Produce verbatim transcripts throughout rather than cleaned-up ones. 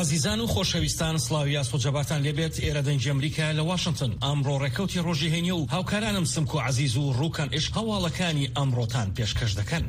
ئازیزان و خۆشەویستان سڵاوی یاسۆجەباتان لێبێت ئێرە دەنگی ئەمریکا لە واشنگتن. ئەمڕۆ ڕێکەوتی ڕۆژی هەینیە و هاوکارانم سمک و عەزیز و ڕووکان ئێش هەواڵەکانی ئەمڕۆتان پێشکەش دەکەن.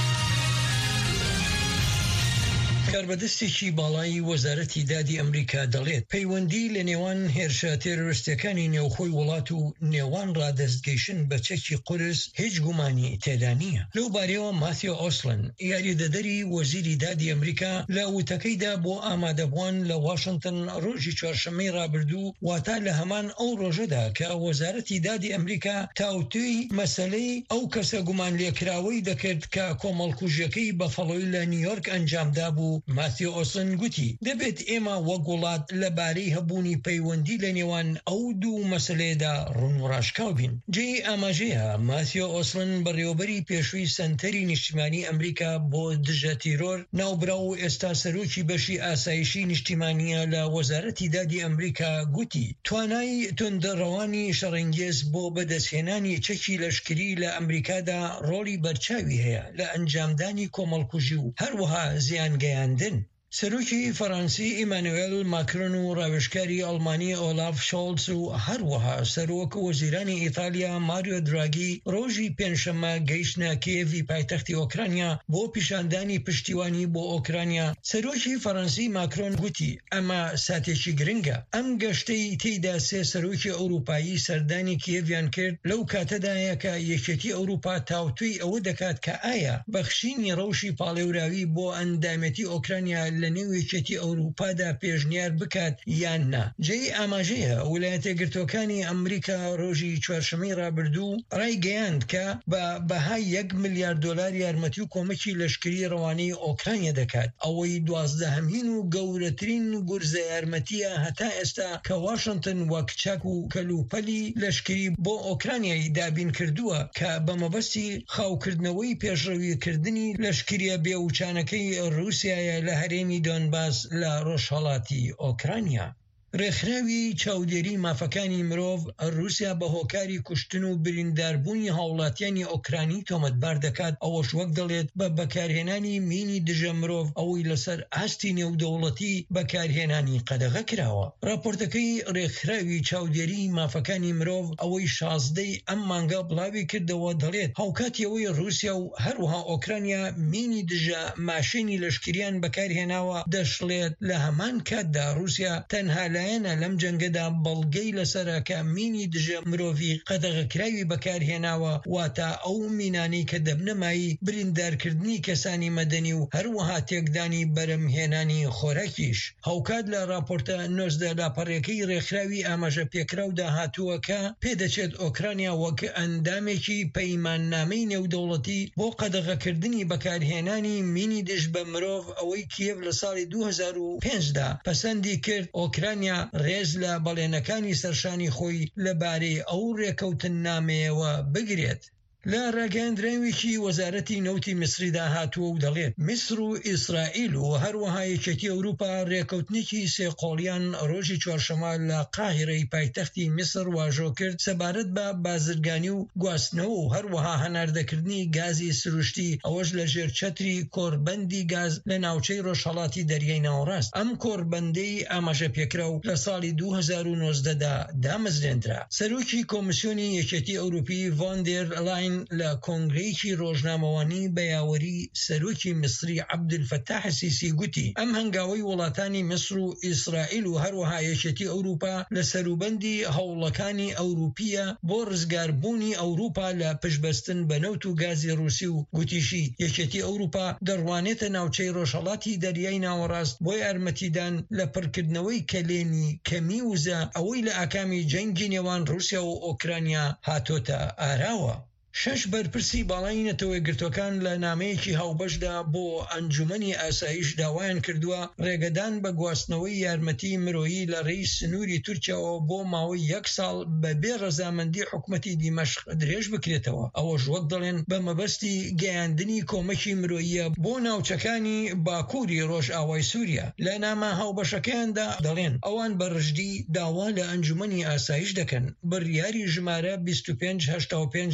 کاربەدەستێکی باڵای وەزارەتی دادی ئەمریکا دەڵێت پەیوەندی لە نێوان هێرشە تێرۆریستەکانی نێوخۆی وڵات و نێوان ڕادەستگەیشتن بە چەکی قورس هیچ گومانی تێدا نییە. لەو بارەوە ماثیو ئۆسلن یاریدەدەری وەزیری دادی ئەمریکا لە وتەکەیدا بۆ ئامادەبووان لە واشنگتن ڕۆژی چوارشەممەی ڕابردوو واتە لە هەمان ئەو ڕۆژەدا کە وەزارەتی دادی ئەمریکا تاوتوی مەسەلەی ئەو کەسە گومان لێکراوەی دەکرد کە کۆمەڵکوژیەکەی بەفەڵۆی لە نیویۆرک ئەنجامدا بوو. ماثیو ئۆسلن گوتی دەبێت ئێمە وەک وڵات لەبارەی هەبوونی پەیوەندی لە نێوان ئەو دوو مەسەلەیەدا ڕوون و ڕاشکاو بین. جێی ئاماژەیە ماثیو ئۆسلن بەڕێوەبەری پێشووی سەنتەری نیشتیمانی ئەمریکا بۆ دژە تیرۆر ناوبرا و ئێستا سەرۆکی بەشی ئاسایشی نیشتیمانیە لە وەزارەتی دادی ئەمریکا گوتی توانای توندەڕەوانی شەڕەنگێز بۆ بەدەستهێنانی چەکی لەشکری لە ئەمریکادا ڕۆڵی بەرچاوی هەیە لە ئەنجامدانی کۆمەڵکوژی و هەروەها زیانگەیاندن. سەرۆکی فەڕەنسی ئیمانوئێل ماکرۆن و ڕاوێژکاری ئەڵمانی ئۆلاف شۆڵز و هەروەها سەرۆک وەزیرانی ئیتالیا ماریۆ دراگی ڕۆژی پێنجشەممە گەیشتنە کیێڤی پایتەختی ئۆکرانیا بۆ پیشاندانی پشتیوانی بۆ ئۆکرانیا. سەرۆکی فەڕەنسی ماکرۆن گوتی ئەمە ساتێکی گرنگە. ئەم گەشتەی تێیدا سێ سەرۆکی ئەوروپایی سەردانی کیێڤیان کرد لەو کاتەدایە کە یەکێتی ئەوروپا تاوتوی ئەوە دەکات کە ئایا بەخشینی ڕەوشی پاڵێوراوی بۆ ئەندامەتی ئۆکرانیا لە نێویەکێتی ئەوروپادا پێشنیار بکات یان نا. جێی ئاماژەیە ویلایەتە یەکگرتووەکانی ئەمریکا ڕۆژی چوارشەممەی ڕابردوو ڕایگەیاند کە بە بەهای یەک ملیارد دۆلار یارمەتی و کۆمەکی لەشکری ڕەوانەی ئۆکرانیا دەکات. ئەوەی دوازدەهەمین و گەورەترین گورزە یارمەتیە هەتا ئێستا کە واشنگتن وەک چاک و کەلوپەلی لەشکری بۆ ئۆکرانیای دابین کردووە کە بە مەبەستی خاوکردنەوەی پێشڕەویکردنی لەشکریە بێوچانەکەی رووسایە لە هەرێمی دۆنباس لە ڕۆژهەڵاتی ئۆکرانیا. ڕێکخراوی چاودێری مافەکانی مرۆڤ رووسیا بە هۆکاری کوشتن و برینداربوونی هاوڵاتیانی ئۆکرانی تۆمەتبار دەکات. ئەوەش وەک دەڵێت بە بەکارهێنانی مینی دژە مرۆڤ ئەوەی لەسەر ئاستی نێودەوڵەتی بەکارهێنانی قەدەغە کراوە. راپۆرتەکەی ڕێکخراوی چاودێری مافەکانی مرۆڤ ئەوەی شازدەی ئەم مانگە بڵاوی کردەوە دەڵێت هاوکاتیەوەی رووسیا و هەروەها ئۆکرانیا مینی دژە ماشینی لەشکریان بەکارهێناوە دەشڵێت لە هەمان کاتدا رووسیا تەنها لە لەم جەنگەدا بەڵگەی لەسەرەکە مینی دژە مرۆڤی قەدەغەکراوی بەکارهێناوە واتە ئەو مینانەی کە دەبنەمایی بریندارکردنی کەسانی مەدەنی و هەروەها تێکدانی بەرەمهێنانی خۆراکیش. هەوکات لە راپۆرتە نۆزدە لاپەڕیەکەی ڕێکخراوی ئاماژە پێکراودا هاتووە کە پێدەچێت ئۆکرانیا وەک ئەندامێکی پەیماننامەی نێودەوڵەتی بۆ قەدەغەکردنی بەکارهێنانی مینی دژ بە مرۆڤ ئەوەی کیێڤ لە ساڵی دوو هەزار و پێنجدا پەسەندی کرد ئۆکرانیا ڕێز لە بەڵێنەکانی سەرشانی خۆی لەبارەی ئەو ڕێکەوتن نامەیەوە بگرێت. لە ڕاگەیاندراوێکی وەزارەتی نەوتی میسریدا هاتووە و دەڵێت میسر و ئیسرائیل و هەروەها یەکێتی ئەوروپا ڕێکەوتنێکی سێقۆڵیان ڕۆژی چوارشەممە لە قاهیرەی پایتەختی میسر واژۆ کرد سەبارەت بە بازرگانی و گواستنەوە و هەروەها هەناردەکردنی گازی سروشتی ئەوەش لە ژێر چەتری کۆربەندی گاز لە ناوچەی ڕۆژهەڵاتی دەریای ناوەڕاست. ئەم کۆربەندەی ئاماژە پێکراو لە ساڵی دوو هەزار و نۆزدەدا دامەزرێنرا. سەرۆکی کۆمیسیۆنی یەکێتی ئەوروپی ڤۆن دێر لاین لە کۆنگرەیەکی ڕۆژنامەوانی بەیاوەری سەرۆکی میسری عەبدولفەتاح سیسی گوتی ئەم هەنگاوەی وڵاتانی میسر و ئیسرائیل و هەروەها یەکێتی ئەوروپا لە سەروبەندی هەوڵەکانی ئەوروپیە بۆ ڕزگاربوونی ئەوروپا لە پشبەستن بە نەوت و گازی ڕووسی و گوتیشی یەکێتی ئەوروپا دەڕوانێتە ناوچەی ڕۆژهەڵاتی دەریای ناوەڕاست بۆ یارمەتیدان لە پڕکردنەوەی کەلێنی کەمی وزە ئەوەی لە ئاکامی جەنگی نێوان رووسیا و ئۆکرانیا هاتۆتە ئاراوە. شش بەرپرسی باڵای نەتەوە یەکگرتووەکان لە نامەیەکی هاوبەشدا بۆ ئەنجومەنی ئاسایش داوایان کردووە ڕێگەدان بە گواستنەوەی یارمەتی مرۆیی لە ڕێی سنووری تورکیاوە بۆ ماوەی یەک ساڵ بەبێ ڕەزامەندی حکومەتی دیمەشق درێژ بکرێتەوە. ئەوەش وەک دەڵێن بە مەبەستی گەیاندنی کۆمەکی مرۆییە بۆ ناوچەکانی باکووری ڕۆژئاوای سووریا. لە نامە هاوبەشەکەیاندا دەڵێن ئەوان بە ڕژدی داوا لە ئەنجومەنی ئاسایش دەکەن بڕیاری ژمارە بیست و پێنج هەشتا و پێنج درێژ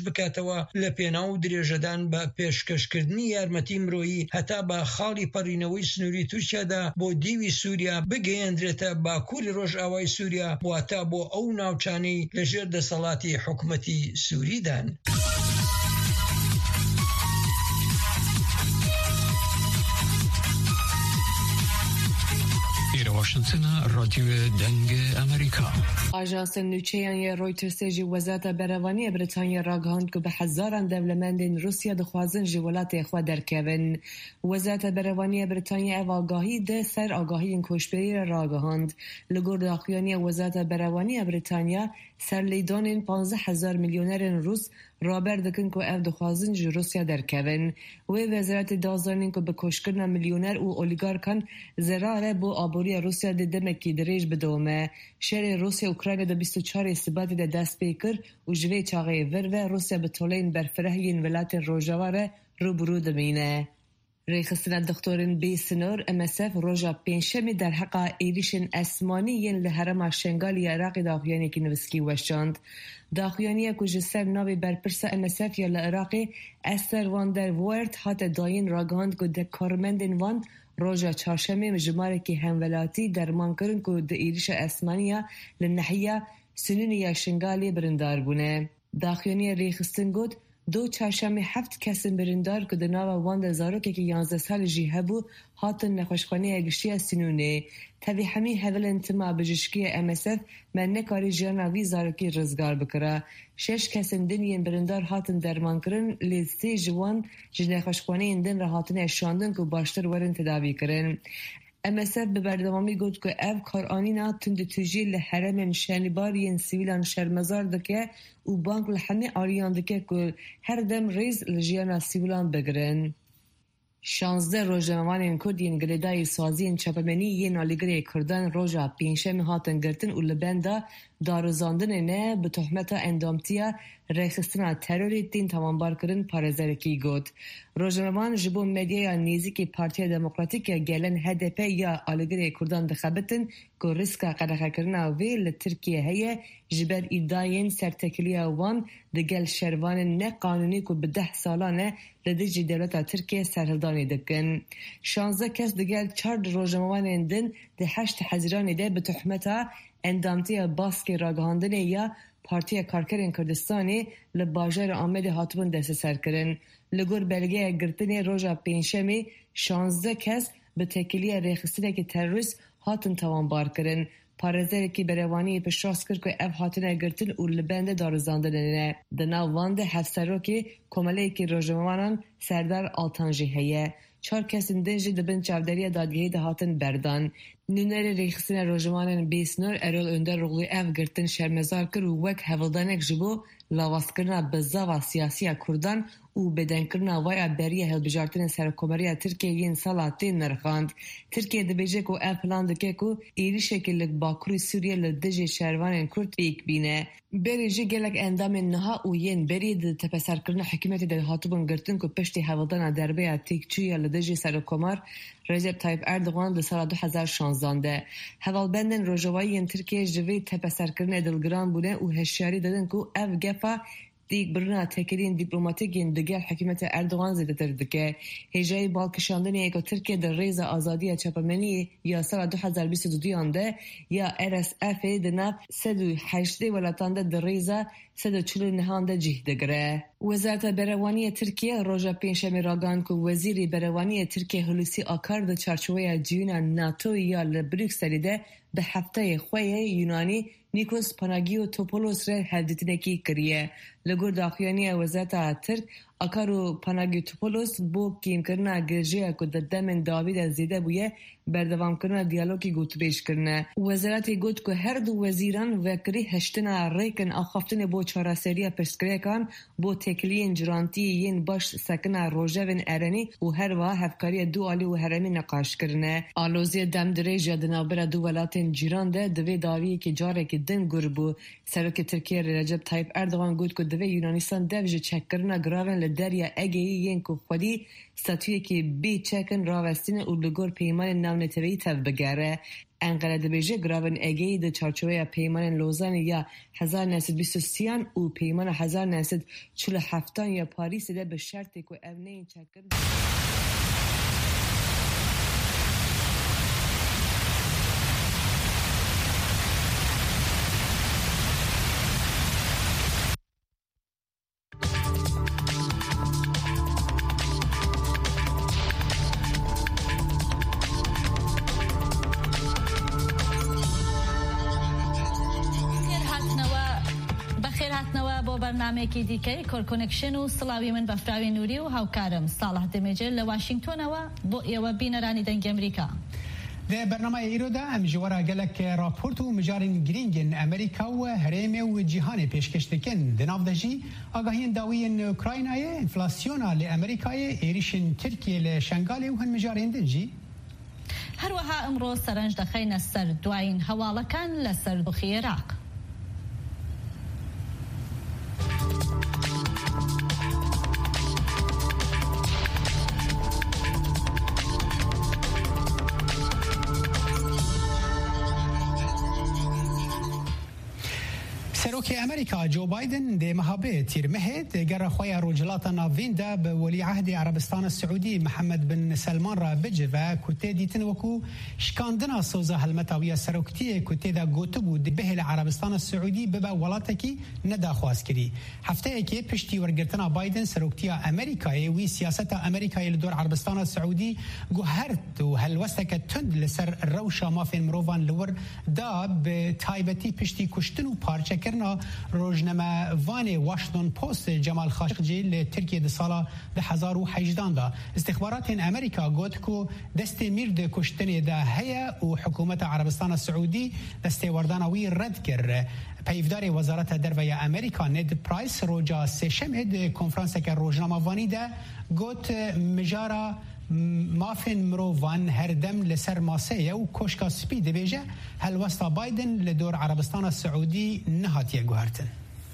بکاتەوە لە پێناو درێژەدان بە پێشکەشکردنی یارمەتی مرۆیی هەتا بە خاڵی پەڕینەوەی سنووری تورکیادا بۆ دیوی سووریا بگەیەندرێتە باکووری ڕۆژئاوای سووریا واتە بۆ ئەو ناوچانەی لەژێر دەسەڵاتی حکوومەتی سووریدان. واشنطن رادیو دنگ امریکا. آژانس نوچه‌ای رویترز جی وزارت بروانی بریتانیا راگهاند که به هزاران دولمند روسیه دخوازن جولات خود درکوین. وزارت بروانی بریتانیا او آگاهی ده سر آگاهی کشبری راگهاند. لگور داخلیانی وزارت بروانی بریتانیا سر لیدان پانزده هزار میلیونر روس رابر دکن که اف دخوازن جی روسیه درکوین. و وزارت دازانین که به کشکرن میلیونر و اولیگارکان زراره بو آبوری روسیه ده دمکی دریج بدومه. شهر روسیه اوکراین ده بیست و چهار ثبات ده دست پیکر و جوی چاقه ور و روسیه به طولین برفرهین ولات روژاواره روبرو دمینه. ریخستن دکترین بیسنور ام اس اف روژا پنجشنبه در حق ایریشن اسمانی ین لحرم شنگالی عراق داخیانی که نوسکی وشاند. داخیانی که جسر ناوی برپرس ام اس اف یا لعراقی استر واندر وورد هات داین راگاند که ده کارمندین وان روژا چهارشنبه مجموعه که همولاتی درمان کرن که ده ایریش اسمانیا لنحیه سنونی شنگالی برندار بونه. داخیانی ریخستن گود دو چهارشنبه هفت کسیم برندار که در ناو وان زاروکی که یازده سال جی هبو هاتن نخوشخانه اگشتی سنونه. تبی همی هول انتما بجشکی ام اس اف من نکاری جانا وی زاروکی رزگار بکره. شش کسیم دنین برندار هاتن درمان کرن لیستی جوان جی نخوشخانه اندن را هاتن اشاندن که باشتر ورن تداوی کرن. ام اس اف به بردوامی گفت که اف کارآنینا تند توجی لحرم شنیبارین سیویلان شرمزار دکه و بانک لحمه آریان دکه که هر دم ریز لجیانا سیویلان بگرن. شانزده روژنامه‌وان کردین گردای سازی چپمنی یه نالیگری کردن روژا پنجشنبه هاتن گرتن و لبندا دارزاندن نه به تهمت اندامتیا رخصتنا تروری تین تمامبار کردن پارێزەرێکی گوت. روژنامه‌وان جبو مدیا نزیکی پارتی دموکراتیک گلن هدپ یا آلیگری کردان دخبتن که ریسکا قرقکردنا وی لترکیه هیه جبر ایداین سرتکلیا وان دگل شروان نه قانونی که به ده سالانه لدیجی دولت ترکیه سرهلدانی دکن. شانزده کس دگل چارد روژنامه‌وان اندن ده هشت حزیرانی ده به تهمت اندامتی باسکی راگهاندن یا پارتی کارکرین کردستانی لباجر آمد هاتبون دست سر کرن. لگور بلگه گرتن روژا پنجشنبه شانزده کس به تکلیه ریخستنه که تروریست هاتن توانبار کرن. پارێزەرێکی که بروانی پشتراست کرد که اف هاتنه گرتن و لبنده دارزاندنه. دنا وانده هفسروکی کماله که روژنامه‌وانان سردار آلتانجی هیه. چهار کسین دنجی دبن چاودری دادگاهی ده هاتن بردان. نونر ریخستن روژنامه‌وان بیسنور ارول اندر رغلی اف گرتن شرمزار کرد و وک هولدانک جبو لاواستکرنا بزاوا سیاسی کردان و بدنکرنا وای بریه هلبجارتن سرکومری ترکیه ین سالاتین نرخاند. ترکیه دبیجه کو اف پلان دکه کو ایری شکل باکوری سوریه لدجه شهروان کرد ایک بینه. بریجه گلک اندام نها و ین برید تپسر کرنا حکومت ده هاتبون گرتن کو پشتی هولدان دربه تیکچویا لدجه سرکومر رجب طایب اردوغان ده سال دو هزار و شانزده. هوالبندن روجوایی ترکیه جوی تپسر کرنا دلگران بونه و هشیاری دادن کو اف گفا دیگ برنا تکرین دیپلماتیکین دگل حکومت اردوغان زده تردکه. هجای بالکشاندن ایگو ترکیه در ریز آزادی چپمنی یا سال دو هزار و بیست و دو آنده یا ار اس اف دناب سد و هشت ولاتانده در ریز سد و چلو نهانده جهده گره. وزارت بروانی ترکیه روژا پنجشنبه راگان که وزیری بروانی ترکیه هلوسی آکار در چارچوبه جیونا ناتو یا لبروکسلی ده به هفته خواه یونانی نیکوس پاناگیو توپولوس را هدیتنکی کریه. لگور داخیانی وزارت ترک آکارو پاناگیو توپولوس بو کیم کرنا گرجه که در دمن داوید زیده بویه بردوام کرنا دیالوگی گوت بیش کرنه. وزارت گوت که هر دو وزیران وکری هشتنا ریکن آخافتن بو چارا سریا پرسکریکان بو تکلین جرانتی ین باش سکنا روژوین ارنی و هر واه هفکاری دو آلی و هرمی نقاش کرنه. آلوزی دم دریج یادنابر دو ولاتین جیران ده دوی داوی که جاره که دن گربو. سروک ترکیه رجب طایب اردوغان گوت که دوی یونانیستان دوی چک کرنا گراون لدریا اگهی ین که خودی ستویه که بی چکن راوستین و لگور پیمان ناونتوی تف بگره انقره دبیجه گراون اگهی ده چارچوه پیمان لوزان یا هزار نهصد بیست و سیان و پیمان هزار نهصد چل و هفتان یا پاریس ده به شرطی که اونه این چکن برنامه‌کی دیگه کور کانکشن و سلاوی من بفراوی نوری و هاوکارم صالح دمیجل لواشنگتن و با یو بینرانی دنگ امریکا. ده برنامه ایرودا ام جوارا گلک راپورت و مجارن گرینگن امریکا و هرم و جهان پیشکش دکن دناو دجی آگاهین داوین اوکراینای انفلاسیونا ل امریکای ایریشن ترکیه ل شنغال و هن مجارن دجی هر وها امرو سرنج دخین سر دوین حوالکان لسر دخی عراق. سروک امریکا جو بایدن ده مهابه تیر مهد گر خوی رجلات ناوین ده به ولی عهد عربستان السعودی محمد بن سلمان را بجه و کته دیتن وکو شکاندنا سوزا هلمتاوی سروکتی کته ده گوته بود به عربستان السعودی به ولاتکی ندا خواست کری هفته که پشتی ورگرتنا بایدن سروکتی امریکای وی سیاست امریکای لدور عربستان السعودی گوهرت و هلوستک تند لسر روشا مافین مروان لور دا به تایبتی پشتی کشتن و پارچه کرنا روزنامه وان واشنطن پست جمال خاشقجی ل ترکیه د سال ده هزار و هجده دا استخبارات امریکا گفت که دست میرد کشتن ده هيا و حکومت عربستان السعودی دست وردانوی رد کرد. پیفدار وزارت دروی امریکا نید پرایس روجا سشم د کنفرانس که روزنامه وانی ده گفت مجارا مافن مروان هردم لسر ماسه و کوشکا سپید بیجه هل وسط بایدن لدور عربستان السعودی نهاتیه گوهرتن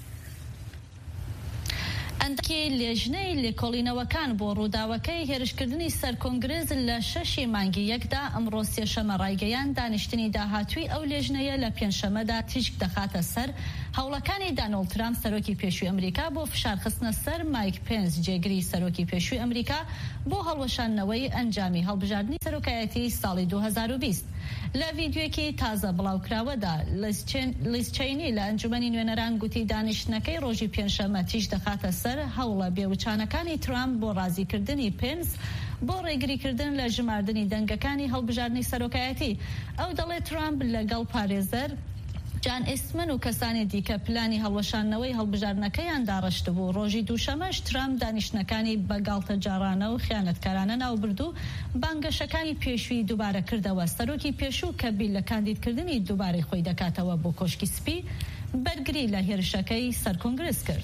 اندکی لجنه لکولینه وکان با روداوکی هرشکردنی سر کنگرز لششی مانگی یک دا امروسی شما رایگیان دانشتنی دا هاتوی او لجنه لپین شما دا تیشک دخات سر هولکانی دانالد ترامپ سروکی پیشوی امریکا با فشار خستن سر مایک پنس جگری سروکی پیشوی امریکا با هلوشان نوی انجامی هلبجاردنی سروکایتی سالی دو هزار و بیست لویدیوی که تازه بلاو کراوه دا لیز چینی لانجمنی نوینران گوتی دانشنکی روژی پینشمه تیش دخات سر هولا بیوچانکانی ترامپ با رازی کردنی پنس با ریگری کردن لجماردنی دنگکانی هلبجاردنی سروکایتی او دل ترامپ لگل پاریزر جان اسمن و کسانی دیکه پلانی هلوشاننەوەی هەڵبژاردنەکەیان داڕشت بوو. ڕۆژی دووشەمەش ترامپ دانیشتنەکانی بەگاڵتە جارانە و خیانەتکارانە ناوبردو بانگەشەکانی پێشووی دووبارە کردەوە. سەرۆکی پێشوو کە بیل لە کاندیدکردنی دووبارەی خۆی دەکاتەوە بۆ کۆشکی سپی بەرگری لە هێرشەکەی سەر کۆنگرس کرد.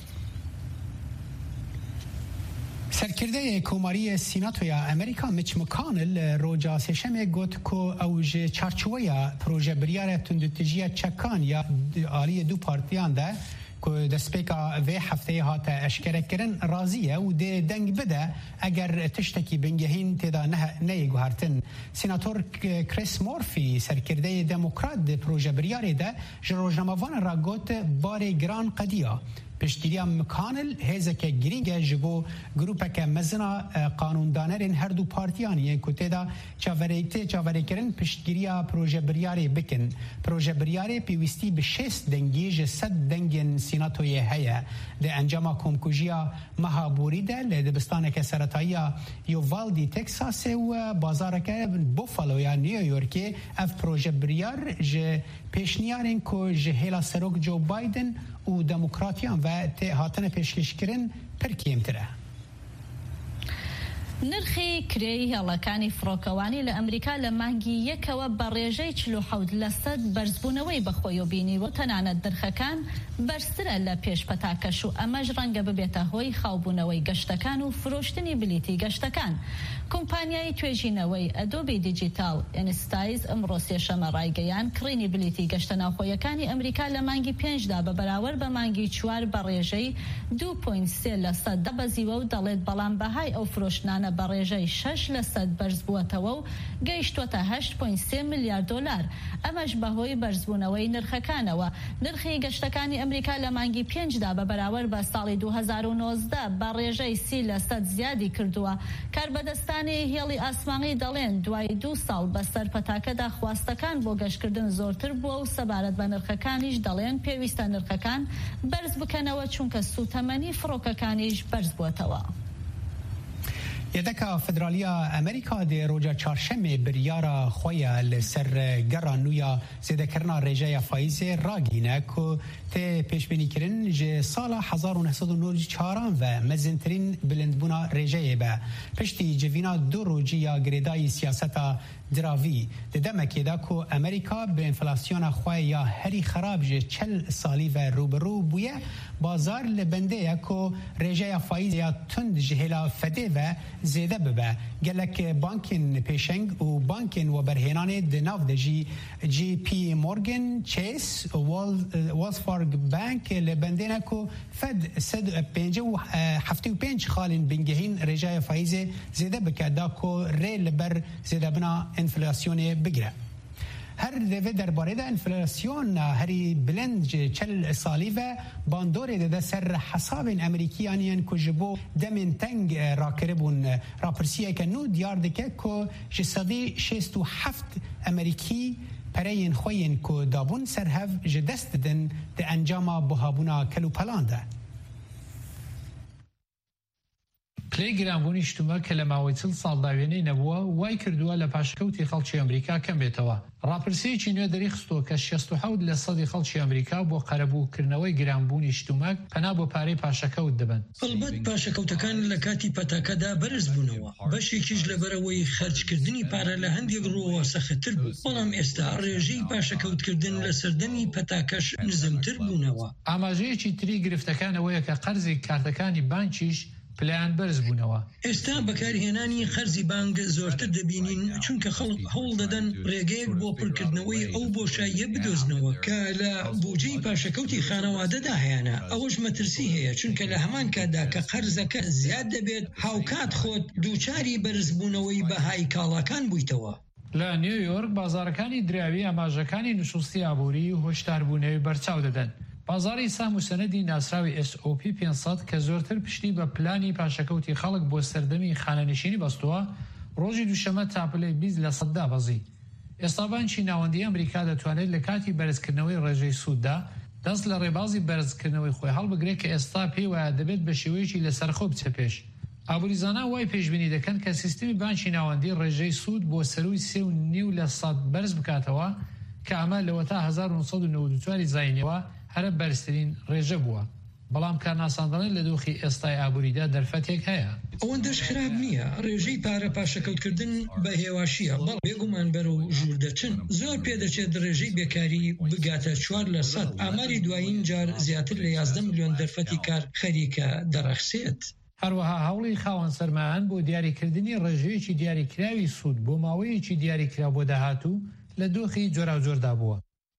سرکرده کوماری سیناتویا امریکا میچ مکانل روجا سشم گوت کو اوج چارچویا پروژه بریار تندتجیا چکان یا آلی دو پارتیان ده که دسپیکا و هفته هات اشکره کرن راضیه و ده دنگ بده اگر تشتکی بنگهین تدا نه نیگوهرتن. سیناتور کریس مورفی سرکرده دموکرات ده پروژه بریار ده جروجناموان را گوت بار گران قدیا پشتگیری مکانل هزک گرینگ جبو گروپ که مزنا قانوندانرین هر دو پارتیان یه کتدا چاوریته چاوریکرین پشتگیری پروژه بریاری بکن. پروژه بریاری پیوستی به شش دنگیج صد دنگین سیناتوی هیا ده انجام کمکوژیا مهابوری ده لدبستان که سرطایا یووالدی تکساس و بازار که بوفالو یا نیویورکی اف پروژه بریار ج پیشنیارین که جهیلا سروک جو بایدن و دموکراتیان و هاتن پیشکش کرن پر کمتره. نرخی کرێی هێڵەکانی فڕۆکەوانی لە ئەمریکا لە مانگی یەکەوە بە ڕێژەی چل و حەوت لە سەد بەرزبوونەوەی بەخۆی و بینیوە تەنانەت نرخەکان بەرزترە لە پێش پەتاکەش و ئەمەش ڕەنگە ببێتە هۆی خاوبوونەوەی گەشتەکان و فرۆشتنی بلیتی گەشتەکان. کۆمپانیای توێژینەوەی ئەدۆبی دیجیتال ئینستایز ئەمڕۆ سێشەمە ڕایگەیان کڕینی بلیتی گەشتە ناوخۆیەکانی ئەمریکا لە مانگی پێنجدا بە بەراورد بە مانگی چوار بە ڕێژەی دوو پۆینت سێ لە سەد دەبەزیوە و دەڵێت بەڵام بەهای ئەو فرۆشتنانە بە ڕێژەی شەش لە سەد بەرز بووەتەوە و گەیشتوەتە هەشت پۆینت سێ ملیارد دۆلار. ئەمەش بەهۆی بەرزبوونەوەی نرخەکانەوە. نرخی گەشتەکانی ئەمریکا لە مانگی پێنجدا بە بەراورد بە ساڵی دوو هەزار و نۆزدە بە ڕێژەی سی لە سەد زیادی کردووە. کاربەدەستانی هێڵی ئاسمانی دەڵێن دوای دوو ساڵ بەسەر پەتاکەدا خواستەکان بۆ گەشتکردن زۆرتر بووە و سەبارەت بە نرخەکانیش دەڵێن پێویستە نرخەکان بەرز بکەنەوە چونکە سوتەمەنی فڕۆکەکانیش بەرز بووەتەوە. یەدەکە فدرالیە ئەمریکا دێ ڕۆژە چارشەمێ بریارە خۆیە لەسەر گەڕا نویا زێدەکردنا ڕێژەیە فایزێ ڕاگینە کو تێ پێشبینیکردن ژێ ساڵە هەزار و نەسەد و نۆژ چاران و مەزنترین بلندبوونا ڕێژەیە بە پشتی جڤینا دوو ڕۆژی یا گرێدایی سیاسەتا دراوی دەدەمەکێدا کو ئەمریکا بە ئینفلاسیۆنا خوای یا هەری خراپ ژێ چل ساڵی و ڕوبڕوو بوویە بازار لە بەندەیە کو ڕێژەیە فایزە تند ژهێلا فەدێ و زێدە ببە gelek bankên pêşeng û bankên weberhênanê di nav de jî J P Morgan Chase Wells Fargo Bank li bendêne ku Fed sed pêncî û heftê û pênc xalên bingehîn rêjaya faîzê zêde bike da ku rê li ber zêdebûna enflasyonê bigire. هر دوی درباره ده انفلاسیون هری بلند چل سالی و باندوری ده سر حساب امریکیانیان که جبو دمین تنگ راکربون راپرسیه که نو دیار دکه که جسادی شیست و هفت امریکی پرین خوین که دابون سر هف جدست دن ده انجام بهابونا کلو پلانده. کلی گرانبوونی شتومە کە لە ماوەی چل ساڵ داوێنەی نەبووە وای کردووە لە پاشکەوتی خەڵکی ئەمریکا کەم بێتەوە. ڕاپرسەیەکی نوێ دەریخستۆ کە شەست و حەوت لە سەدی خەڵکی ئەمریکا بۆ قەرەبووکردنەوەی گرانبوونی شتومەک پەنا بۆ پارەی پاشەکەوت دەبن. هەڵبەت پاشەکەوتەکان لە کاتی پەتاکەدا بەرز بوونەوە. بەشێکیش لەبەرەوەی خەرجکردنی پارە لە هەندێک ڕۆوە سەختتر بوو. بەڵام ئێستا ڕێژەی پاشەکەوتکردن لە سەردەمی پەتاکەش نزمتر بوونەوە. ئاماژەیەکی تری گرفتەکانەوەیە کە قەرزی کارتەکانی بانکیش پلان بەرز بوونەوە. ئێستا بەکارهێنانی خەرزی بانک زۆرتر دەبینین چونکە خەڵک هەوڵ دەدەن ڕێگەیەک بۆ پڕکردنەوەی ئەو بۆشاییە بدۆزنەوە کە لە بودجەی پاشەکەوتی خانەوادەدا هەیەە. ئەوەش مەترسی هەیە چونکە لە هەمان کاتدا کە قەرزەکە زیاد دەبێت هاوکات خۆت دووچاری بەرزبوونەوەی بەهای کاڵاکان بوویتەوە. لە نیویۆرک بازارەکانی دراوی ئاماژەکانی نوشستی ئابووری و هۆشداربوونەوەی بەرچاو دەدەن. بازاری سام و سەنەدی ناسراوی ئس ئۆ پی پێنجسەد کە زۆرتر پشتی بە پلانی پاشەکەوتی خەڵک بۆ سەردەمی خانەنشینی بەستووە ڕۆژی دووشەمە تاپلەی بیست لە سەددا بەزی. ئێستا بانکی ناوەندی ئەمریکا دەتوانێت لە کاتی بەرزکردنەوەی ڕێژەی سووددا دەست لە ڕێبازی بەرزکردنەوەی خۆی هەڵبگرێت کە ئێستا پێی وایە دەبێت بە شێوەیەکی لەسەرخۆ بچە پێش. ئابووریزانە وای پێشبینی دەکەن کە سیستمی بانکی ناوەندی ڕێژەی سوود بۆ سەروی سێ و نیو لە سەد بەرز بکاتەوە کە ئەمە لەوە تا هەزار و نۆ سەد و نەوەد و چواری زاینەوە هەرە بەرزترین ڕێژە بووە. بەڵام کارناساندنە لە دۆخی ئێستای ئابووریدا دەرفەتێک هەیە. ئەوەندەش خراپ نییە. ڕێژەی پارە پاشەکەوتکردن بە هێواشیە بەڵ بێگومان بەرەو ژوور دەچن. زۆر پێدەچێت ڕێژەی بێکاری بگاتە چوار لە سەد. ئاماری دوایین جار زیاتر لە یازدە ملیۆن دەرفەتی کار خەریکە دەڕەخسێت. هەروەها هەوڵی خاوەن سەرمایان بۆ دیاریکردنی ڕێژەیەکی دیاریکراوی سوود بۆ ماوەیەکی دیاریکرا بۆ داهاتوو لە دۆخی جۆراوجۆردا بووە.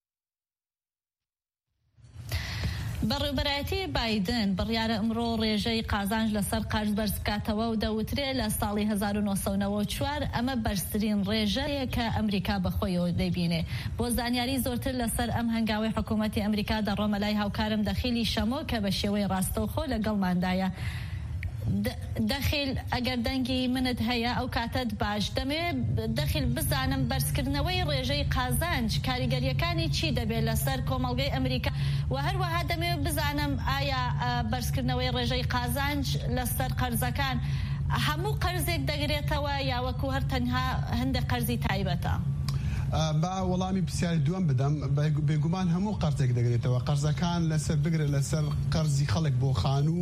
بەڕێوەبەرایەتی بایدن بڕیارە ئەمڕۆ ڕێژەی قازانج لەسەر قەرز بەرز بکاتەوە و دەوترێت لە ساڵی هەزار و نۆ سەد و نەوەد و چوار ئەمە بەرزترین ڕێژەیە کە ئەمریکا بەخۆیەوە دەبینێ. بۆ زانیاری زۆرتر لەسەر ئەم هەنگاوی حکوومەتی ئەمریکا دەڕۆمە لای هاوکارم دەخیلی شەمۆ کە بە شێوەی ڕاستەوخۆ لەگەڵماندایە. دەخیل ئەگەر دەنگی منت هەیە ئەو کاتت باش دەمەوێت دەخیل بزانم بەرزکردنەوەی ڕێژەی قازانج کاریگەریەکانی چی دەبێت لەسەر کۆمەڵگەی ئەمریکا و هەروەها دەمەوێت بزانم ئایا بەرزکردنەوەی ڕێژەی قازانج لەسەر قەرزەکان هەموو قەرزێک دەگرێتەوە یا وەکو هەر تەنها هەندێک قەرزی تایبەتە؟ با وەڵامی پرسیاری دووەم بدەم بێگومان هەموو قەرزێک دەگرێتەوە. قەرزەکان لەسەر بگرێت لەسەر قەرزی خەڵک بۆ خانوو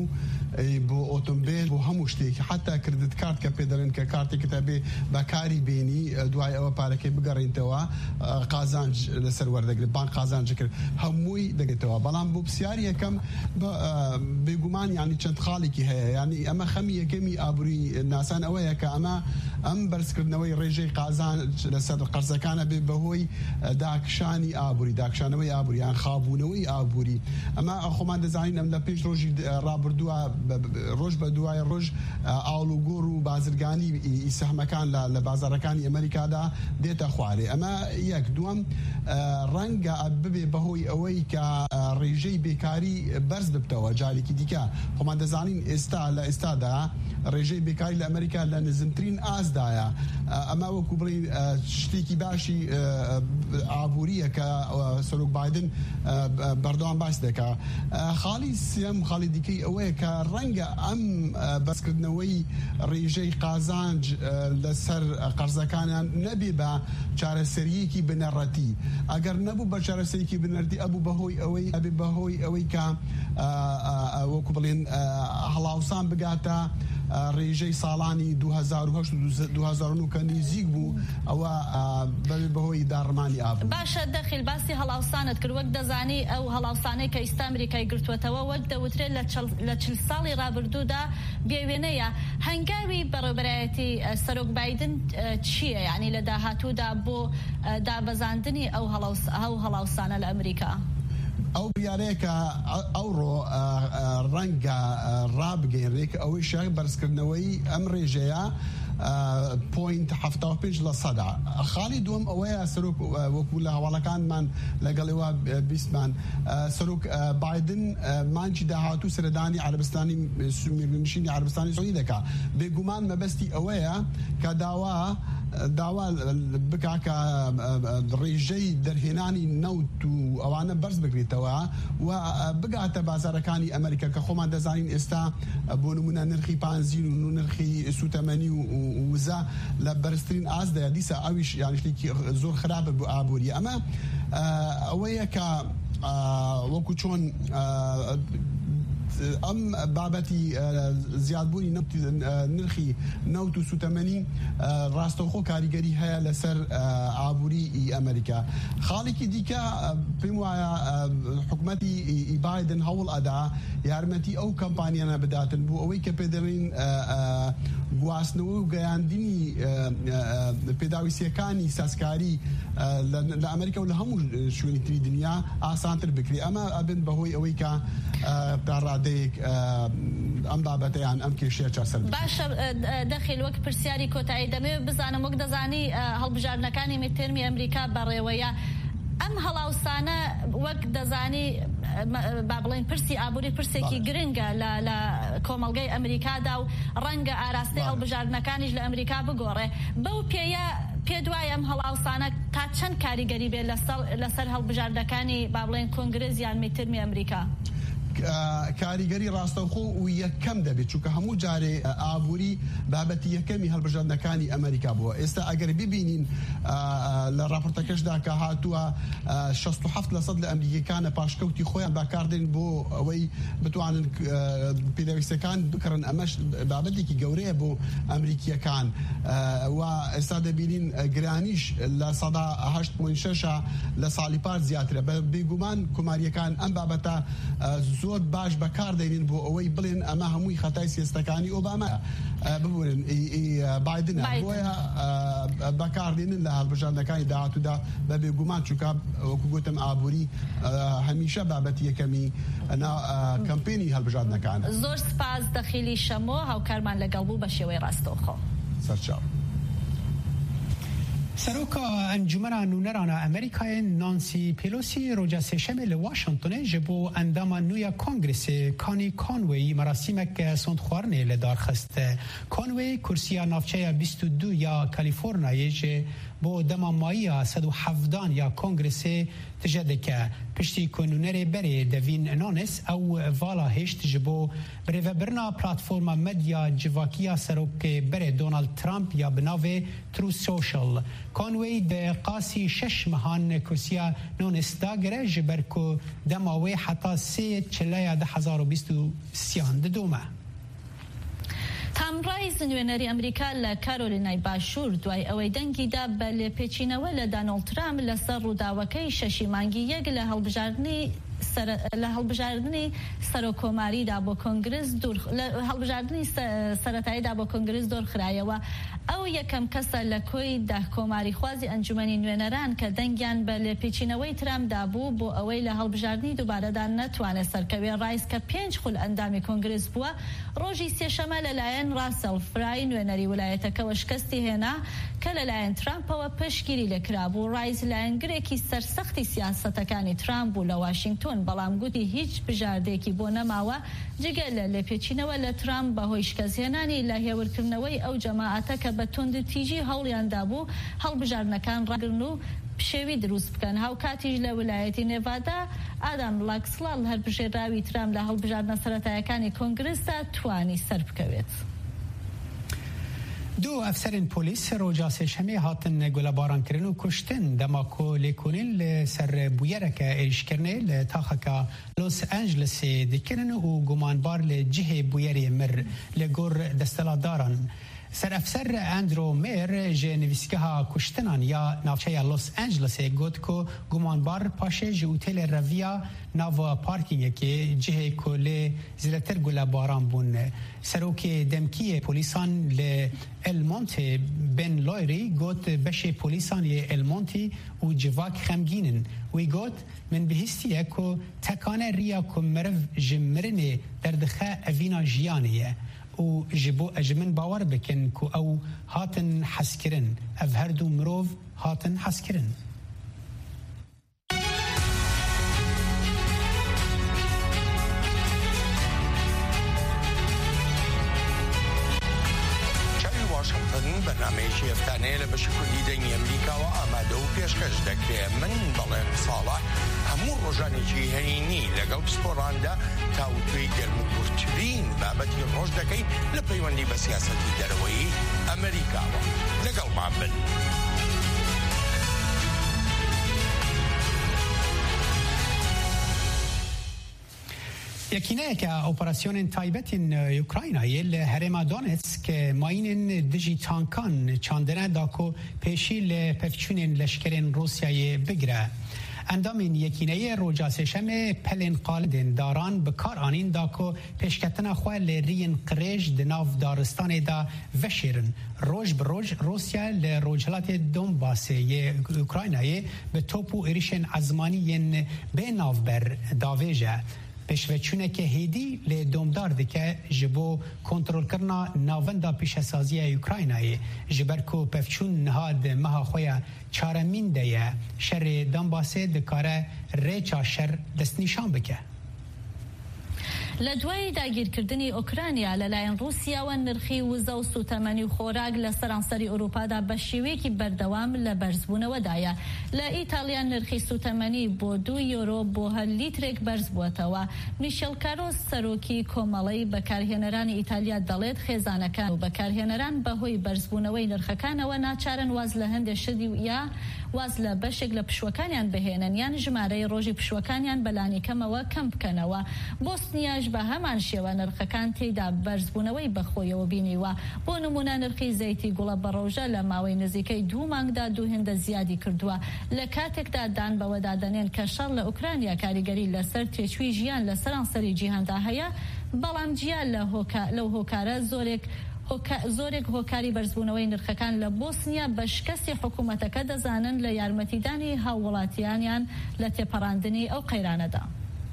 بۆ ئۆتۆمبیل بۆ هەموو شتێکی حتا کردت کارت کە پێدەڵێن کە کارتێک تابێ بەکاری بینی دوای ئەوە پارەکەی بگەڕێنتەوە قازانج لەسەر وەردەگرێت بانک قازانج کرد هەمووی دەگێتەوە بەڵام بۆ پرسیاری یەکەم بێگومان ینی چەند خاڵێکی هەیە ینی ئەمە خەمی یەکەمی ئابووری ناسان ئەوەیە کە ئەمە ئەم بەرزکردنەوەی ڕێژەی قازانج لەسەر قەرزەکانە بێ بەهۆی داکشانی ئابووری داکشانەوەی ئابووریان خابوونەوەی ئابووری ئەمە خۆمان دەزانین ئەم لە پێش ڕۆژی ڕابردووە ڕۆژ بە دوای ڕۆژ ئاڵوگۆڕ و بازرگانی ئیسەحمەکان لە بازارەکانی ئەمریکادا دێتە خوارێ ئەمە یەک دووەم ڕەنگە ببێ بەهۆی ئەوەی کە ڕێژەی بێکاری بەرز ببتەوە جارێکی دیکە خۆمان دەزانین ئێستا لە ئێستادا ڕێژەی بێکاری لە ئەمریکا لە نزمترین ئازدایە ئەمە وەکو بڵێ شتێکی باشی ئابووریە کە سەرۆک بایدن بەردەوام باس دەکا خاڵی سێم خاڵی دیکەی ئەوەیە کە ڕەنگە ئەم بەسکردنەوەی ڕێژەی قازانج لەسەر قەرزەکانیان نەبێ بە چارەسەریەکی بنەڕەتی ئەگەر نەبوو بە چارەسەریەکی بنەڕەتی ئەبوو بەهۆی ئەوەی ئەبێ بەهۆی ئەوەی کە وەکو بڵێن هەڵاوسان بگاتە ڕێژەی ساڵانی دو هەزار و هەشت و دو هەزار و نۆ کە نزیک بوو ئەوە بەبێ بەهۆی داڕمانی ئابوو باشە دەخیل باسی هەڵاوسانت کرد وەک دەزانی ئەو هەڵاوسانەی کە ئێستا ئەمریکای گرتووەتەوە وەک دەوترێت لە چل ساڵی ڕابردوودا بێوێنەیە هەنگاوی بەڕێوەبەرایەتی سەرۆک بایدن چییە یعنی لە داهاتوودا بۆ دابەزاندنی ئەو هەڵاوسانە لە ئەمریکا ئەو بریارەیە کە ئەوڕۆ ڕەنگە ڕابگەیڕێک ئەوەی شای بەرزکردنەوەی ئەم ڕێژەیە پوینت هەفتە و پێنج لە سەدا خاڵی دووەم ئەوەیە سەرۆک وەکو لە هەواڵەکانمان لەگەڵەوە بیستمان سەرۆک بایدن مانچی داهاتوو سەردانی عەرەبستانی میرنشینی عەرەبستانی سەعودی دەکا بێگومان مەبەستی ئەوەیە کە داوا داوا بکا کە ڕێژەی دەرهێنانی نەوت و ئەوانە بەرز بگرێتەوە و بگاتە بازارەکانی ئەمریکا کە خۆمان دەزانین ئێستا بۆ نمونە نرخی پانزین و نرخی سوتەمەنی و وزە لە بەرزترین ئازدایە دیسە ئەویش یان شتێکی زۆر خراپە بۆ ئابووری ئەمە ئەوەیە کە وەکو چۆن ئەم بابەتی زیادبوونی نرخی نەوت و سوتەمەنی ڕاستەوخۆ کاریگەری هەیە لەسەر ئابووری ئەمریکا خاڵێکی دیکە پێم وایە حکومەتی بایدن هەوڵ ئەدا یارمەتی ئەو کەمپانیانە بداتن بۆ ئەوەی کە پێدەڵێن گواستنەوە و گەیاندنی پێداویستیەکانی سازکاری لە ئەمریکا و لە هەموو شوێنی تری دنیا ئاسانتر بکرێ ئەمە ئەبن بەهۆی ئەوەی کە ڕادەیەک ئەم بابەتەیان ئەم کێشەیە چارسەر باشە دەخیل وەک پرسیاری کۆتایی دەمەوێت بزانم وەک دەزانی هەڵبژاردنەکانی میترمی ئەمریکا بەڕێوەیە ئەم هەڵاوسانە وەک دەزانی با بڵێن پرسی ئابووری پرسێکی گرنگە لە کۆمەڵگەی ئەمریکادا و ڕەنگە ئاراستەی هەڵبژاردنەکانیش لە ئەمریکا بگۆڕێ بەو پێیە پێ دوای ئەم هەڵاوسانە تا چەند کاریگەری بێت لەسەر هەڵبژاردنەکانی با بڵێن کۆنگرێز یان میترمی ئەمریکا کاریگەری ڕاستەوخۆ و یەکەم دەبێت چونکە هەموو جارێ ئابووری بابەتی یەکەمی هەڵبژاردنەکانی ئەمریکا بووە ئێستا ئەگەر ببینین لە راپۆرتەکەشدا کە هاتووە شەست و هەفت لە سەد لە ئەمریکیەکانە پاشکەوتی خۆیان باکاردێن بۆ ئەوەی بتوانن پێداویستەکان بکڕن ئەمەش بابەتێکی گەورەیە بۆ ئەمریکیەکان و ئێستا دەبینین گرانیش لە سەدا هەشت پۆینت شەشە لە ساڵی پاش زیاترە بێگومان کۆماریەکان ئەم بابەتە زۆر باش بەکاردێنین بۆ ئەوەی بڵێن ئەمە هەمووی خەتای سیاستەکانی ئۆبامە ببورن بایدنە بۆیە بەکاردێنن لە هەڵبژاردنەکانی داهاتوودا بە بێگومان چونکە وەکو گوتم ئابووری هەمیشە بابەتی یەکەمی کەمپێنی هەڵبژاردنەکانە. زۆر سپاس دەخیلی شەمۆ هاوکارمان لەگەڵ بوو بە شێوەی ڕاستەوخۆ. سەرچاو. سروکا انجمن نونران امریکای نانسی پیلوسی روز سهشنبه ل واشنگتن جبو اندام نویا کنگرس کانی کانوی مراسمک سندخوارنه لدار خست کانوی کرسی نافچه بیست و دو یا کالیفرنیا ج بۆ دەماماییە سەد و حەڤدان یا کۆنگرسێ تژە دەکە پشتی کۆنونەرێ بەرێ دەڤین نانس ئەو ڤاڵا هێشت ji بۆ birêvebirina platforma medya civakiya serokê berê Donald Trump ya bi navê Truth Social. Conway di qasî şeş mehan kursiya Nones dagire ji ber ku dema wê heta sê çileya de hezar û bîst û sîyan didome. تام رایز نوێنەری ئەمریکا لە کارۆلینای باشوور دوای ئەوەی دەنگیدا بە لێپێچینەوە لە دانۆڵد ترامپ لەسەر ڕووداوەکەی شەشی مانگی یەک لە هەڵبژاردننی لە هەڵبژاردننی سەرۆکۆماریدا بۆ کۆنگرس هەڵبژاردننی سەرەتاییدا بۆ کۆنگرس دۆرخرایەوە. ئەو یەکەم کەسە لە کۆی داهکۆماری خوازی ئەنجومەنی نوێنەران کە دەنگیان بە لێپێچینەوەی ترامپدا بوو بۆ ئەوەی لە هەڵبژاردننی دووبارەدا نەتوانێت سەرکەوێ. ڕایس کە پێنج خول ئەندامی کۆنگرس بووە ڕۆژی سێشەمە لەلایەن راسەڵ فرای نوێنەری ویلایەتەکەوە شکستی هێنا کە لەلایەن ترامپەوە پشگیری لێکرا بوو. ڕایس لایەنگرێکی سەرسەختی سیاسەتەکانی ترامپ بوو لە واشنگتۆن، بەڵام گوتی هیچ بژاردێکی بۆ نەماوە جگەل لە لێپێچینەوە لە ترامپ بەهۆی شکستهێنانی لە هێورکردنەوەی ئەو جەماعەتە کە بە توندتیژی هەوڵیاندا بوو هەڵبژاردنەکان ڕاگرن و پشێوی دروست بکەن. هاوکاتیش لە ویلایەتی نێڤادا ئادام لاکسڵال هەربژێراوی ترامپ لە هەڵبژاردنە سەرەتاییەکانی کۆنگرسدا توانی سەر بکەوێت. دو ئەفسەرین پۆلیس ڕۆژا سێشەمێ هاتن گولەبارانکردن و کوشتن دەما کۆ لێکۆنین لەسەر بویەرەکە ئێریشکردنێ لە تاخەکە لۆس ئەنجلسێ دەکردن و گومانبار لە جهێ بویەرێ مر لە گۆڕ دەستەڵاتداران. سەرئەفسەر ئەندرۆ مێر ژێ نویسگەها کوشتنان یا ناوچەیە لۆس ئەنجلسێ گوت کۆ گومانبار پاشێ ژ ئوتێلێ ڕەڤیا ناوە پارکینگێکێ جهێ کۆ لێ زیاتر گولەباران بوون. سەرۆکێ دەمکیە پۆلیسان لە ئەلمۆنتێ بن لۆیری گوت بەشێ پۆلیسان یە ئەلمۆنتی و جڤاک خەمگینن. وی گوت من بهیستیە کۆ تەکانە ڕیا کۆ مرڤ ji mirinê derdixe evîna jiyanê ye û ji bo ji min bawer bikin ku ew hatin hezkirin. Ev her du mirov hatin hezkirin. بەنامەیەکی ئەفتانەیە لە بەشی کوردی دەنگی ئەمریکاوە ئامادە و پێشکەش دەکرێت. من بەڵێن ساڵح هەموو ڕۆژانێکی هەینی لەگەڵ پسپۆڕاندا تاوتوێی گەرم و کورتترین بابەتی ڕۆژ دەکەین لە پەیوەندی بە سیاسەتی دەرەوەی ئەمریکاوە. لەگەڵمان بن. یەکینەیەکە ئۆپەراسیۆنên تایبەتین یوکراینایê li herêma Donetsk mayînên dijî tankan çandine da ku pêşî li pevçûnên leşkerên Rusyayê bigire. Endamên yekîneyê roja sêşemê pelên qalidên daran bi kar anîn da ku pêşketina xwe li riyên qirêj di nav daristanê da veşêrin. Roj bi roj Rusya li rojhilatê Donbasê yê Ukraynayê bi top û êrişên ezmanî yên bê navber davêje. پێشڤەچوونێکی هێدی لێ دۆمدار دکە ji bo kontrolkirina navenda pêşesaziya Ukraynayê ji ber ku pevçûn niha di meha xwe ya çaremîn de ye şerê Donbasê dikare rêça şer destnîşan bike. لە دوای داگیرکردنی ئۆکرانیا لەلایەن رووسیاوە نرخی وزە و سوتەمەنی و خۆراک لە سەرانسەری ئەوروپادا بە شێوەیەکی بەردەوام لە بەرزبوونەوەدایە. لە ئیتالیا نرخی سوتەمەنی بۆ دو یۆرۆ بۆ هەر لیترێک بەرز بووەتەوە. میشێل کارۆس سەرۆکی کۆمەڵەی بەکارهێنەرانی ئیتالیا دەڵێت خێزانەکان و بەکارهێنەران بەهۆی بەرزبوونەوەی نرخەکانەوە ناچارن واز لە هەندێک شتی یا واز لە بەشێک لە پشوەکانیان بهێنن یان ژمارەی ڕۆژی پشوەکانیان بەلانی کەمەوە کەم بکەنەوە. بۆسنیاش بە هەمان شێوە نرخەکان تێدا بەرزبوونەوەی بەخۆیەوە بینیوە. بۆ نمونە نرخی زەیتی گوڵە بەڕۆژە لە ماوەی نزیکەی دوو مانگدا دوو هێندە زیادی کردووە. لە کاتێکدا دان بەوەدادەنێن کە شەڕ لە ئوکرانیا کاریگەری لەسەر تێچووی ژیان لە سەرانسەری جیهاندا هەیە، بەڵام جیان لەو هۆکارە زۆرێک زۆرێک هۆکاری بەرزبوونەوەی نرخەکان لە بۆسنیا بە شکستی حکوومەتەکە دەزانن لە یارمەتیدانی هاووڵاتیانیان لە تێپەڕاندنی ئەو قەیرانەدا.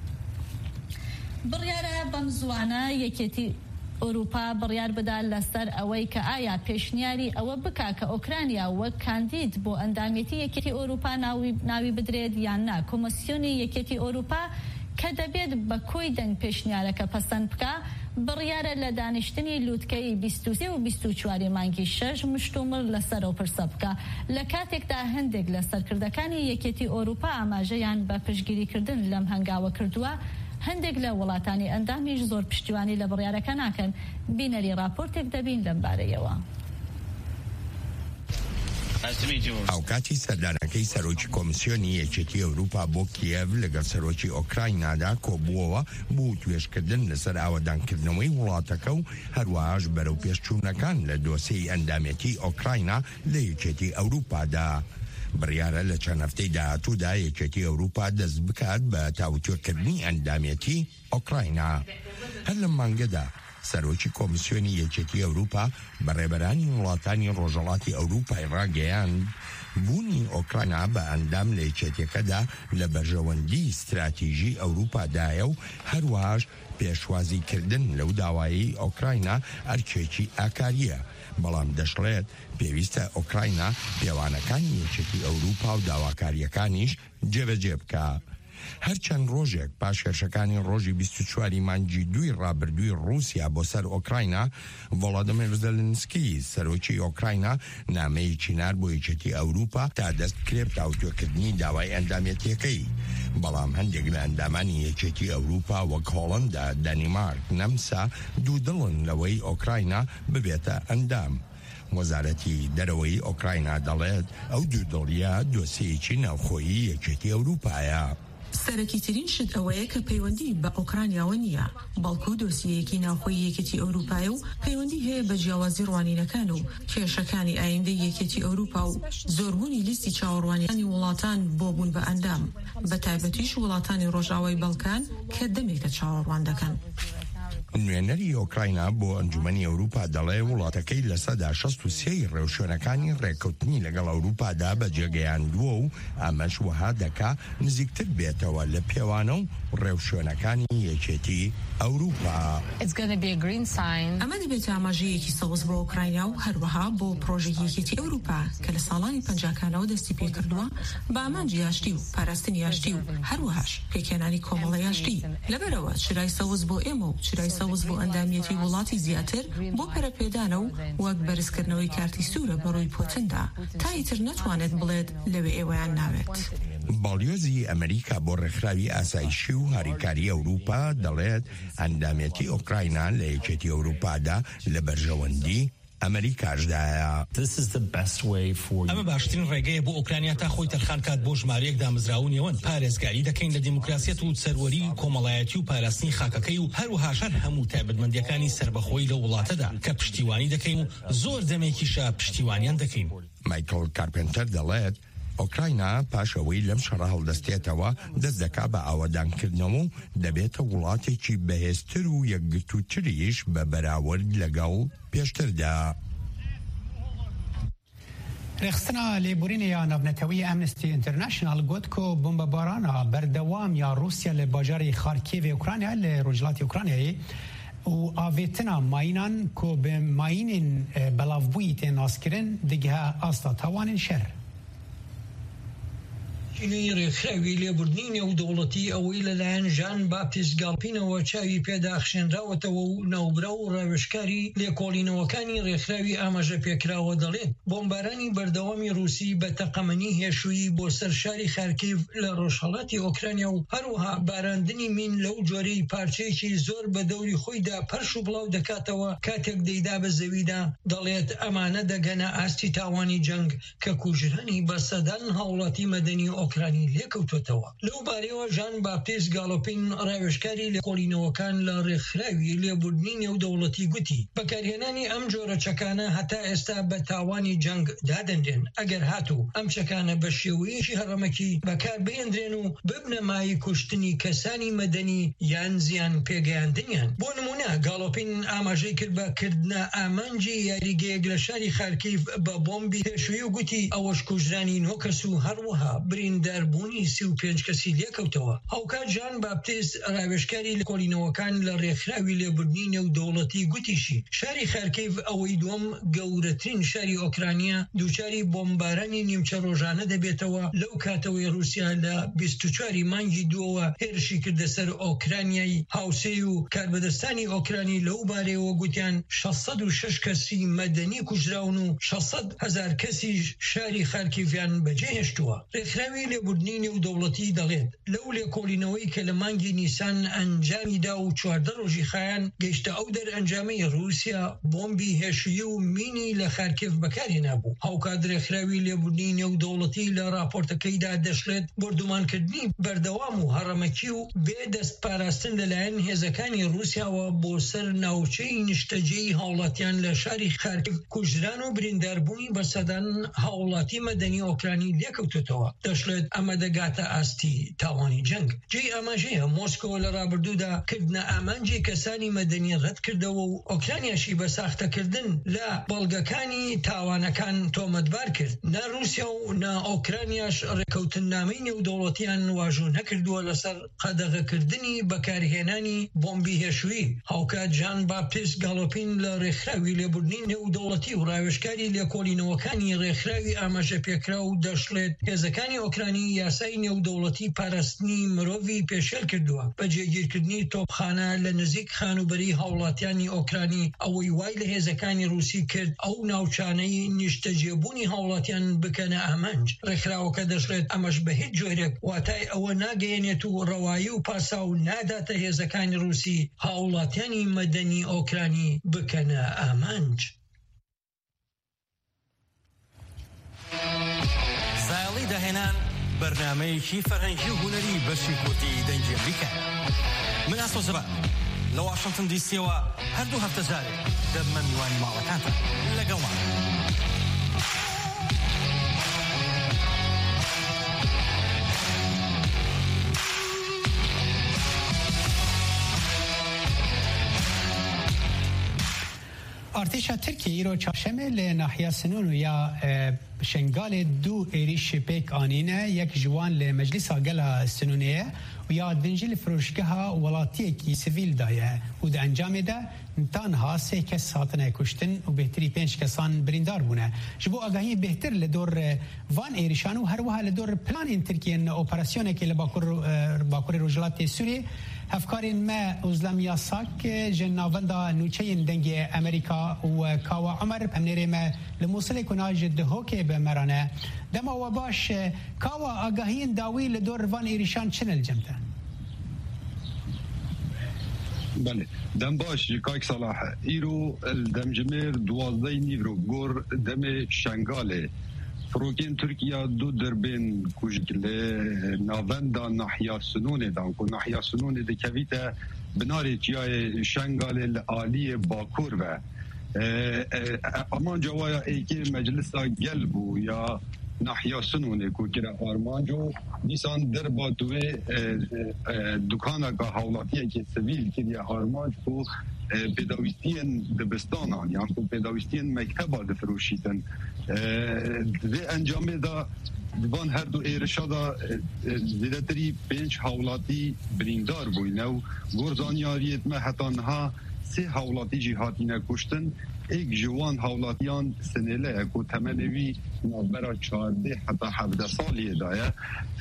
بڕیارە بەم زوانە یەکێتی ئەوروپا بڕیار بدا لەسەر ئەوەی کە ئایا پێشنیاری ئەوە بکا کە ئۆکرانیا وەک کاندید بۆ ئەندامەتی یەکێتی ئەوروپا ناوی بدرێت یان نا. کۆمسیۆنی یەکێتی ئەوروپا کە دەبێت بە کۆی دەنگ پێشنیارەکە پەسەند بکە بڕیارە لە دانیشتنی لووتکەی بیست و سێ و بیست و چوار مانگی شەش مشتومڕ لەسەر و پرسە بکە لە کاتێکدا هەندێک لە سەرکردەکانی یەکێتی ئۆروپا ئاماژەیان بە پشتگیریکردن لەم هەنگاوە کردووە، هەندێک لە وڵاتانی ئەندامیش زۆر پشتیوانی لە بڕیارەکە ناکەن. بینەری راپۆرتێک دەبین لەم بارەیەوە. ئەو کاتی سەردانەکەی سەرۆکی کۆمیسیۆنی یەکێتی ئەوروپا بۆ کیێڤ لەگەڵ سەرۆکی ئۆکراینادا کۆبووەوە بۆ توێژکردن لەسەر ئاوەدانکردنەوەی وڵاتەکە و هەروەهاش بەرەو پێشچوونەکان لە دۆسەی ئەندامەتی ئۆکراینا لە یەکێتی ئەوروپادا. بڕیارە لە چەند هەفتەی داهاتوودا یەکێتی ئەوروپا دەست بکات بە تاوتوێکردنی ئەندامەتی ئۆکراینا. هەر لەم مانگەدا سەرۆکی کۆمیسیۆنی یەکێتی ئەوروپا بە ڕێبەرانی وڵاتانی ڕۆژهەڵاتی ئەوروپای ڕاگەیاند بوونی ئۆکراینا بە ئەندام لە یەکێتیەکەدا لە بەرژەوەندی استراتیژی ئەوروپادایە و هەروەهاش پێشوازیکردن لەو داوایی ئۆکراینا ئەرکێکی ئاکاریە. بەڵام دەشڵێت پێویستە ئۆکراینا پێوانەکانی یەکێتی ئەوروپا و داواکاریەکانیش جێبەجێ بکە. هەرچەند ڕۆژێک پاش هێرشەکانی ڕۆژی بیست و چوار مانگی دوی ڕابردووی رووسیا بۆ سەر ئۆکراینا، ڤۆڵۆدیمیر زەلنسکی سەرۆکی ئۆکراینا نامەیەکی نار بۆ یەکێتی ئەوروپا تا دەست کرێ تاوتوێکردنی داوای ئەندامەتیەکەی. بەڵام هەندێک لە ئەندامانی یەکێتی ئەوروپا وەک هۆڵەندا، دەنیمارک، نەمسا دوودڵن لەوەی ئۆکراینا ببێتە ئەندام. وەزارەتی دەرەوەی ئۆکراینا دەڵێت ئەو دوودڵیە دۆسیەکی ناوخۆیی یەکێتی ئەوروپایە. سەرەکی ترین شت ئەوەیە کە پەیوەندی بە ئۆکرانیاوە نییە، بەڵکو دۆسیەیەکی ناوخۆی یەکێتی ئەوروپایە و پەیوەندی هەیە بە جیاوازی ڕوانینەکان و کێشەکانی ئایندەی یەکێتی ئەوروپا و زۆربوونی لیستی چاوەڕوانیەکانی وڵاتان بۆ بوون بە ئەندام، بە تایبەتیش وڵاتانی ڕۆژاوای بەڵکان کە دەمێکە چاوەڕوان دەکەن. نوێنەری ئۆکراینا بۆ ئەنجومەنی ئەوروپا دەڵێ وڵاتەکەی لە سەدا شەست و سێ ڕێوشوێنەکانی ڕێکەوتنی لەگەڵ ئەوروپادا بەجێگەیاندووە و ئەمەش وەها دەکا نزیکتر بێتەوە لە پێوانە و ڕێوشوێنەکانی یەکێتی ئەوروپا. ئەمە دەبێت ئاماژەیەکی سەوز بۆ ئۆکراینیا و هەروەها بۆ پرۆژەی یەکێتی ئەوروپا کە لە ساڵانی پەنجاکانەوە دەستی پێ کردووە بە ئامانجی یاشتی و پاراستنی یاشتی و هەروەهاش پێکێنانی کۆمەڵە یاشتی. لەبەرەوە چرای سەوز بۆ ئێمە و چرای سەوز بۆ ئەندامەتی وڵاتی زیاتر بۆ پەرەپێدانە و وەک بەرزکردنەوەی کارتی سوورە بەڕووی پۆتندا تا ئیتر نەتوانێت بڵێت لەوێ ئێوەیان ناوێت. باڵیۆزی ئەمریکا بۆ ڕێکخراوی ئاسایشی و هاریکاری ئەوروپا دەڵێت ئەندامەتی ئۆکراینا لە یەکێتی ئەوروپادا لە بەرژەوەندی ئەمریکاشدایە. ئەمە باشترین ڕێگەیە بۆ ئۆکرانیا تا خۆی تەرخان کات بۆ ژمارەیەک دامەزراونیەوەن. پارێزگاری دەکەین لە دیموکراسیەت و سەروەری کۆمەڵایەتی و پاراستنی خاکەکەی و هەروەها شەر هەموو تایبەتمەندیەکانی سربەخۆی لە وڵاتەدا کە پشتیوانی دەکەین و زۆر دەمێکیشە پشتیوانیان دەکەین. مایکل کارپنتەر دەڵێت ئۆکراینا پاشەوەی لەم شەڕە هەڵدەستێتەوە دەست دەکا بە ئاوەدانکردنەوە و دەبێتە وڵاتێکی بەهێزتر و یەکگرتووتریش بە بەراورد لەگەڵ پێشتردا. رێخستنا لێبورینەیە ناونەتەوەی ئەمنستی ئینتەرناشنال گوت کۆ بۆمبەبارانە بەردەوام یا رووسیا لە باژاری خارکیڤی ئوکرانیا لە ڕۆژهەڵاتی ئوکرانیایە و ئاڤێتنا ماینان کۆ بە ماینên بەڵاوبووی تێ ناسکردن دیگە ئاستا تاوانên شەر. ڕێکخراوی لێبوردنی نێودەوڵەتی ئەوەی لەلایەن ژان باپتیست گاڵپینەوە چاوی پێداخشێنراوەتەوە و ناوبرا و ڕاوێژکاری لێکۆڵینەوەکانی ڕێکخراوی ئاماژە پێکراوە دەڵێت بۆمبارانی بەردەوامی رووسی بە تەقەمەنی هێشووی بۆ سەر شاری خارکیڤ لە ڕۆژهەڵاتی ئۆکرانیا و هەروەها باراندنی مین لەو جۆرەی پارچەیەکی زۆر بە دەوری خۆیدا پەرش و بڵاو دەکاتەوە کاتێک دەیدا بە زەویدا. دەڵێت ئەمانە دەگەنە ئاستی تاوانی جەنگ کە کوژرانی بە سەدان هاوڵاتی مەدەنی ئۆکرانی لێکەوتوتەوە. لەو بارەوە ژان باپتیست گاڵۆپین ڕاوێژکاری لێکۆڵینەوەکان لە ڕێکخراوی لێبوردنی نێودەوڵەتی گوتی بەکارهێنانی ئەم جۆرە چەکانە هەتا ئێستا بە تاوانی جەنگ دادەنرێن. ئەگەر هاتوو ئەم چەکانە بە شێوەیەکی هەڕەمەکی بەکار بهێنرێن و ببنە مای کوشتنی کەسانی مەدەنی یان زیان پێگەیاندنیان. بۆ نمونە گاڵۆپین ئاماژەی کرد بە کردنە ئامانجی یاریگەیەک لە شاری خارکیڤ بە بۆمبی هێشووی و گوتی ئەوەش کوژرانی نۆ کەس و هەروەها برین برینداربوونی سی و پێنج کەسی لێکەوتەوە. هاوکات ژان باپتیست ڕاوێژکاری لە کۆڵینەوەکان لە ڕێکخراوی لێبوردنی نێودەوڵەتی گوتیشی شاری خارکیڤ ئەوەی دووەم گەورەترین شاری ئۆکرانیا دووچاری بۆمبارانی نیمچە ڕۆژانە دەبێتەوە لەو کاتەوەی رووسیا لە بیست و چواری مانگی دووەوە هێرشی کردە سەر ئۆکرانیای هاوسێ و کاربەدەستانی ئۆکرانی لەو بارەیەوە گوتیان شەشسەد و شەش کەسی مەدەنی کوژراون و شەشسەد هەزار کەسی شاری خارکیڤیان بەجێهێشتووە. ڕێکخراوی لێبوردنی نێودەوڵەتی دەڵێت لەو لێکۆڵینەوەی کە لە مانگی نیسان ئەنجامیدا و چواردە ڕۆژی خایان گەیشتە ئەو دەرئەنجامەی رووسیا بۆمبی هێشویی و مینی لە خارکیڤ بەکارهێنا بوو. هاوکات ڕێکخراوی لێبوردنی نێودەوڵەتی لە راپۆرتەکەیدا دەشڵێت بردومانکردنی بەردەوام و هەڕەمەکی و بێ دەست پاراستن لەلایەن هێزەکانی رووسیاوە بۆ سەر ناوچەی نیشتەجێی هاوڵاتیان لە شاری خارکیڤ کوژران و برینداربوونی بەسەدان هاوڵاتی مەدەنی ئۆکرانی لێکەوتوتەوە. دەشڵێت ئەمە دەگاتە ئاستی تاوانی جەنگ. جێی ئاماژەیە مۆسکۆ لە ڕابردوودا کردنە ئامانجی کەسانی مەدەنی ڕەت کردەوە و ئۆکرانیاشی بە ساختەکردن لە بەڵگەکانی تاوانەکان تۆمەتبار کرد. نا رووسیا و نا ئۆکرانیاش ڕێکەوتنامەی نێودەوڵەتیان واژوو نەکردووە لەسەر قەدەغەکردنی بەکارهێنانی بۆمبی هێشویی. هاوکات ژان باپتیست گاڵۆپین لە ڕێکخراوی لێبوردنی نێودەوڵەتی و ڕاوێژکاری لێکۆڵینەوەکانی ڕێکخراوی ئاماژە پێکرا و دەشڵێت هێزەکانی ئۆکرانی یاسای نێودەوڵەتی پاراستنی مرۆڤی پێشێل کردووە بە جێگیرکردنی تۆپخانە لە نزیک خانوبەری هاوڵاتیانی ئۆکرانی ئەوەی وای لە هێزەکانی رووسی کرد ئەو ناوچانەی نیشتەجێبوونی هاوڵاتیان بکەنە ئامانج. ڕێکخراوەکە دەشڵێت ئەمەش بە هیچ جۆرێک واتای ئەوە ناگەیەنێت و ڕەوایی و پاسا و ناداتە هێزەکانی رووسی هاوڵاتیانی مەدەنی ئۆکرانی بکەنە ئامانج. زایڵی داهێنان بەرنامەیەکی فەرهەنگی و هونەری بەشی کورتی دەنگی ئەمریکا. من ئاسۆ زەبا لە واشنگتن دیسیەوە هەردوو هەفتە جارێ دەبمە میوانی ماڵەکانتە لەگەڵمان. ارتشا ترکیه ایرو چهارشنبه ل ناحیه سنون یا شنگال دو ایریش پیک آنینه یک جوان ل مجلس گلا سنونیه و یا دنجل فروشگاه ولاتی کی سیویل دایه و د انجام ده تنها سه کس ساتنه کشتن و بهتری پنج کسان بریندار بونه. جبو آگاهی بهتر لدور وان ایریشان و هر وها لدور پلان ترکیه اپراسیونه که لباکور باکور روجلات سوریه هفکارین ما ازلام یاساک جناوندا نوچین دنگ امریکا و کاوا عمر امنیره ما لموصل کناج دهوک به مرانه دما و باش کاوا آگاهین داوی لدور وان ایریشان چنل جمته. بله دم باش کاک صلاح ایرو دم جمیر دوازده نیورو گور دم شنگاله فروکین ترکیه دو دربین کوشکل ناوندا ناحیه سنونه دان کو ناحیه سنونه دکویت بناری چیای شنگال عالی باکور و امان جوایا ایکی مجلس گلبو یا ناحیه سنونه کو کرا آرمانجو دیسان در باتوه دکانه که حولاتیه که سویل کریا آرمانج کو پیداویستین دبستانان یعنی کو پیداویستین مکتبا دفروشیدن و انجامه دا دوان هر دو ایرشا دا زیدتری پنج حولاتی بریندار بوینه و گرزانیاریت ما حتانها سه حولاتی جهاتینه کشتن ایک جوان حولاتیان سنیله اکو تمنوی نابرا چارده حتی هفده سالیه دایه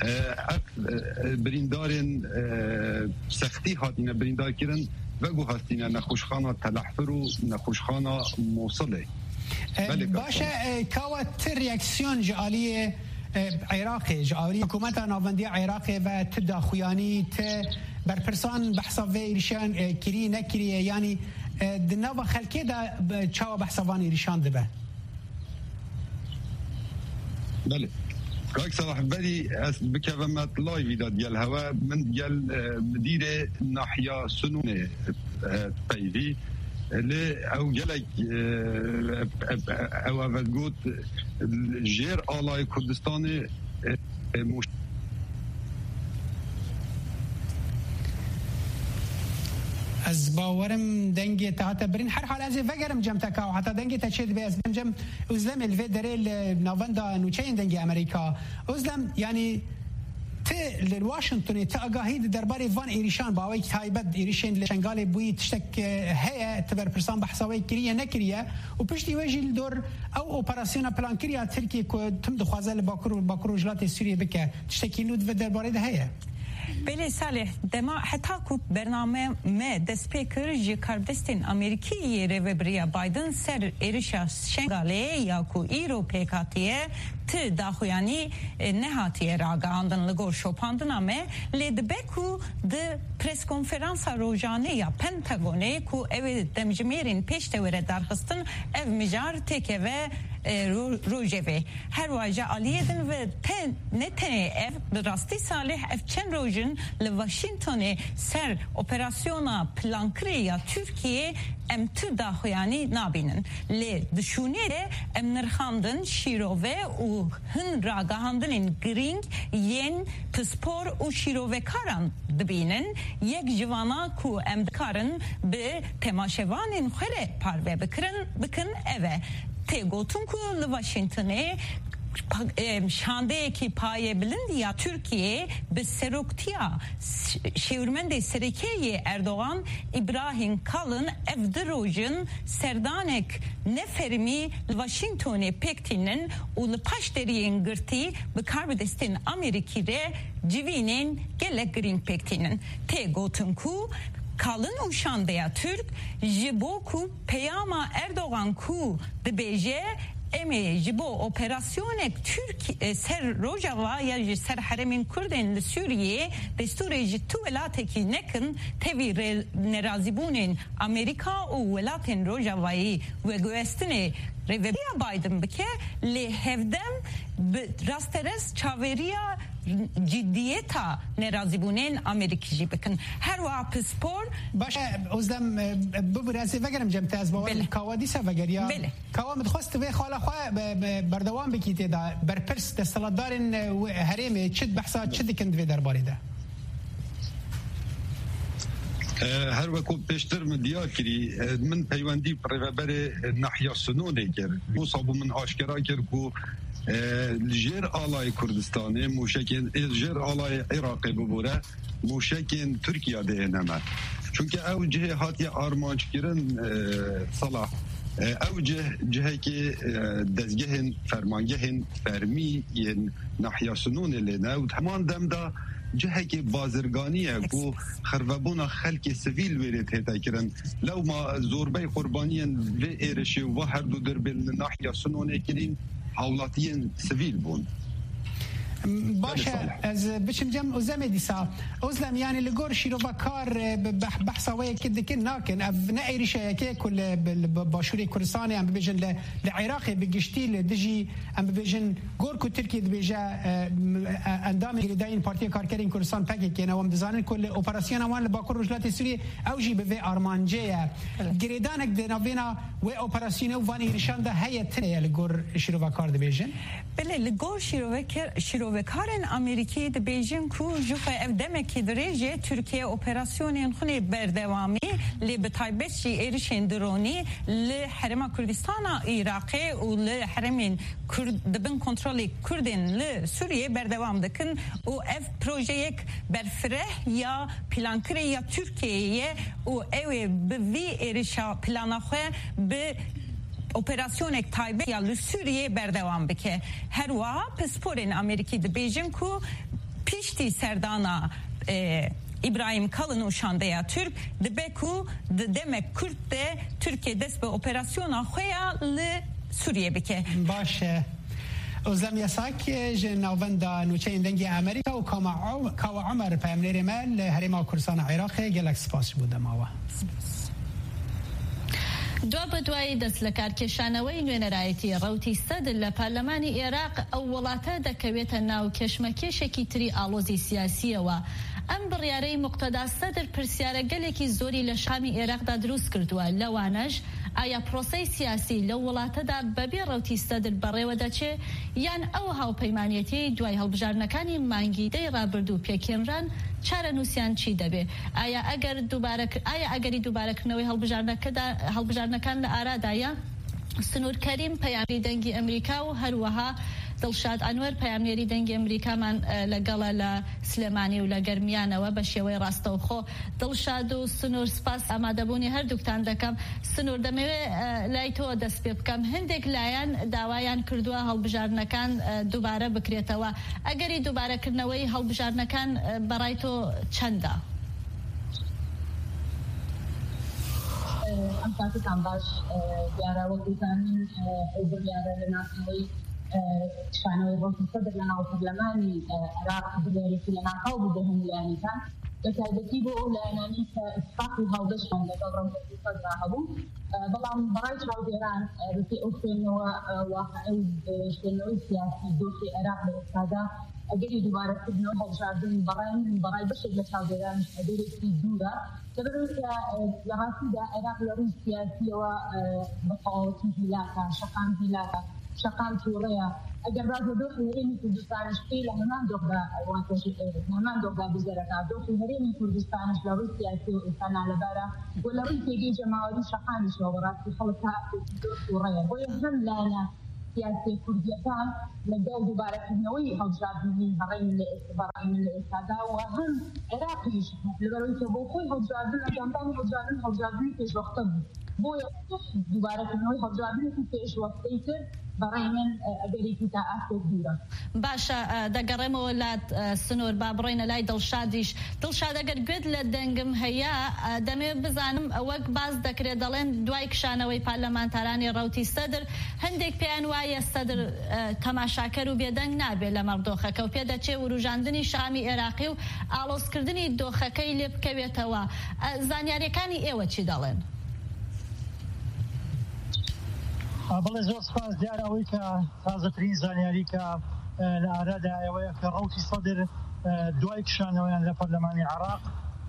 بریندارین سختی هاتینه بریندار کرن و گو هستینه نخوشخانه تلحفر و نخوشخانه موصله. باشه کاوت ریاکسیون جعالی عراق جعالی حکومت ناوندی عراق و تداخویانی ت برپرسان بحثا و ایرشان کری نکری یعنی دنوا خلکه دا چاوا بحثوانی ایرشان دبه. بله کاک صلاح بری از بکوامت لایوی داد گل هوا من گل مدیر ناحیه سنونه پیوی لی او گلک او اول گوت جیر آلای کردستان مش از باورم دنگی تا برین هر حال از وگرم جم تکاو حتی دنگی تا چید به از جم ازلم الوی دریل ناوندا نوچین دنگی امریکا ازلم یعنی ت لواشنطن تأجاهي درباري فان إيريشان باوي تايبد إيريشن لشنغالي بوي تشتك هي تبر برسان بحثاوي كريه نكريه وبشتي وجه الدور أو أوبراسيون بلان كريه تركيا كو تم دخوازه لباكرو باكرو جلات سوريا بك تشتكي نود في درباري ده هي بله صالح دما حتی کو برنامه ما دسپیکر جی کاردستین امریکی ریوبریا بایدن سر ایرشا شنگاله یا کو ایرو پیکاتیه ت داخویانی نهاتیه راگاندن لگور شوپاندن امه لدبکو د پرس کنفرانسا روزانه یا پنتاگونه کو او دمجمیرین پیشته وره درخستن او مجار تکه و روجوه هر واجه آلیدن و تن نتنه اف براستی صالح اف چند روزن لواشنطن سر اپراسیونا پلانکری یا ترکیه ام تو داخویانی نابینن لی دشونه ام نرخاندن شیروه و هن راگاهاندن این گرینگ ین پسپور و شیروه کاران دبینن یک جوانا کو ام دکارن به تماشوان خوره پاروه بکرن بکن اوه تگوتون کو لواشنطنه شانده کی پای بلند یا ترکیه به سروکتیا شورمند سرکیه اردوغان ابراهیم کالن افدروجن سردانک نفرمی واشنطن پکتینن و لپاشترین گرتی به کاربدستین امریکی ره جوینین گلک گرین پکتینن تگوتون کو kalın uşandaya Türk jiboku peyama Erdoğan ku dbeje emi jibo operasyonu Türk e, ser rojava ya ser haremin Kürden Suriye desturi tu velateki nekin tevi nerazibunin Amerika o velatin rojavayı ve göstini Reveria Biden bike le hevdem rasteres çaveriya ciddiyeta nerazibunen Amerikacı bakın her vaqt spor باشه ازدم ببرازی وگرم جمتاز باور کاوادی سه وگریا کاوام دخست به خاله خو بردوام بکیت دا برپرس دستلدارن هرم چد بحثا چد کند و درباره ده هر وقت پیشتر مدیا کری من پیوندی پرور ناحیه سنونه کرد مصاب من آشکارا کرد کو جر آلای کردستانی موشکین جر آلای عراقی ببوره موشکین ترکیه ده نمه چونکه او جه هاتی آرمانچ کرن صلاح او جه جه که دزگهن فرمانگهن فرمی ین ناحیه سنونه لینه و همان دم دا جهه که بازرگانیه کو خربونا خلک سویل ویرت هتا کرن لو ما زوربه قربانیان و ایرشی و هر دو در بین ناحیه سنونه کرین حولاتیان سویل بون باشه از بچم جم ازم دیسا ازلم یعنی لگور شیرو کار بحثاوی کد که ناکن اف نعیرشه که کل باشوری کردستان ام ببیجن لعراق بگشتی لدجی ام ببیجن گور کو ترکیه ببیجه اندام گریداین پارتی کارکرین کردستان پکی که نوام دزانن کل اپراسیون وان لباکر رجلات سوریه اوجی به ارمانجه گریدانک دناوینا و اپراسیون وان ایرشان ده هیئت لگور شیرو کار ببیجن بله لگور شیرو شیرو وکارن امریکی د بیژن کو جوفه افدمکی درجه ترکیه اپراسیونین خونی بردوامی لی بتایبشی ایرشین درونی لی حرم کردستان عراقی و لی حرمین کرد دبن کنترلی کردین لی سوریه بردوام دکن و اف پروژه یک برفره یا پلانکری یا ترکیه و اوی به وی ایرشا پلانخوه به اپراسیون یک تایبه یا لسوریه بردوام بکه هر وقت پسپورین امریکی د بیژن کو پیشتی سردانا İbrahim Kalın uşanda ya Türk de beku de demek Kürt de Türkiye des be operasyona xoya li Suriye bike باشه ازلم یساک جنوبند نوچین دنگی امریکا و کاو عمر پیامنیر مال هرما کردستان عراق گلکس پاس بوده ماوا دو بدوای دەست لە کارکێشانەوەی نوێنەرایەتی ڕەوتی سەدر لە پارلەمانی عێراق ئەو وڵاتە دەکەوێتە ناو کێشمەکێشێکی تری ئاڵۆزی سیاسیەوە ئەم بڕیارەی موقتەدا سەدر پرسیارە گەلێکی زۆری لە شامی عێراقدا دروست کردووە لەوانەش ئایا پرۆسەی سیاسی لەو وڵاتەدا بەبێ ڕەوتی سەدر بەڕێوە دەچێ یان ئەو هاوپەیمانیەتی دوای هەڵبژارنەکانی مانگی دەی ڕابردوو پێکێنران چارە نووسیان چی دەبێ ئایا ئەگەر دووبارە ئایا ئەگەری دووبارەکردنەوەی هەڵبژارنەکەدا هەڵبژارنەکان لە ئارادایە سنوور کەریم پەیامی دەنگی ئەمریکا و هەروەها دڵشاد ئەنوەر پەیامنێری دەنگی ئەمریکامان لەگەڵە لە سلێمانی و لە گەرمیانەوە بە شێوەی ڕاستەوخۆ. دڵشاد و سنوور سپاس ئامادەبوونی هەردووکتان دەکەم. سنوور دەمەوێت لای تۆ دەست پێ بکەم. هەندێک لایەن داوایان کردووە هەڵبژارنەکان دووبارە بکرێتەوە. ئەگەری دووبارەکردنەوەی هەڵبژارنەکان بەڕای تۆ چەندە؟ ئەم کاتتان باش دیارە وەکوتانین بڕیارە لە ناسنەوەی شانەوەی ڕۆژی سەدر لە ناو پەرلەمانی عێراق بڵێرێکی لە ناکاو بوو بە هەموو لایەنەکان بە تایبەتی بۆ ئەو لایەنانی کە ئیتفاقی هەڵدەشتان لەگەڵ ڕۆژی سەدرا هەبوو. بەڵام بەڕای چاودێران بەپێی ئەو خوێندنەوە واقعی خوێندنەوەی سیاسی دۆخی عێراق لە ئێستادا ئەگەری دووبارەکردنەوە هەڵبژاردن بەڕای من بەڕای بەشێک لە چاودێران ئەدەرێکی دوورە لەبەرەوەی لە ڕاستیدا عێراق لە ڕووی سیاسیەوە بەتەواوەتی هیلاکە، شەقام هیلاکە، شەقام تووڕەیە. ئەگەر ڕاز دۆخی هەرێمی کوردستانش پێی لە هەمان دۆخدا هەمان دۆخدا بزەرەکە دۆخی هەرێمی کوردستانش لە ڕووی سیاسی و ئێستا نالەبارە بۆ لە ڕووی پێگەی جەماوەری شەقامیشەوە بەڕاستی خەڵکە تووڕەیە. بۆیە هەم لایەنە سیاسی کوردیەکان لەگەڵ دووبارەکردنەوەی هەڵبژاردننی بەڕای من لە ئێستادا و هەم عێراقیش لەبەرەوەی کە بۆ خۆی هەڵبژاردن ئەنجامدانی هەڵبژاردن هەڵبژاردنی پێشوەختە بوو. بۆیە دووبارەکردنەوەی هەڵبژاردنێکی پێشوەختەی کرد بەڕای من ئەگەرێکی تا ئاستێک دوورە. باشە دەگەڕێمەوە لات سنوور با بڕۆینە لای دڵشادیش. دڵشاد ئەگەر گوێت لە دەنگم هەیە دەمێت بزانم وەک باز دەکرێت دەڵێن دوای کشانەوەی پارلەمانتارانی ڕەوتی سەدر هەندێک پێیان وایە سەدر تەماشاکەر و بێدەنگ نابێت لە مەڕدۆخەکە و پێدەچێ وروژاندنی شامی عێراقی و ئاڵۆزکردنی دۆخەکەی لێ بکەوێتەوە. زانیاریەکانی ئێوە چی دەڵێن؟ بەڵێ زۆر سپاس. دیارەوەی کە تازەترین زانیاری کە لە ئارادا ئەوەیە کە ڕەوتی سەدر دوای کشانەوەیان لە پەرلەمانی عێراق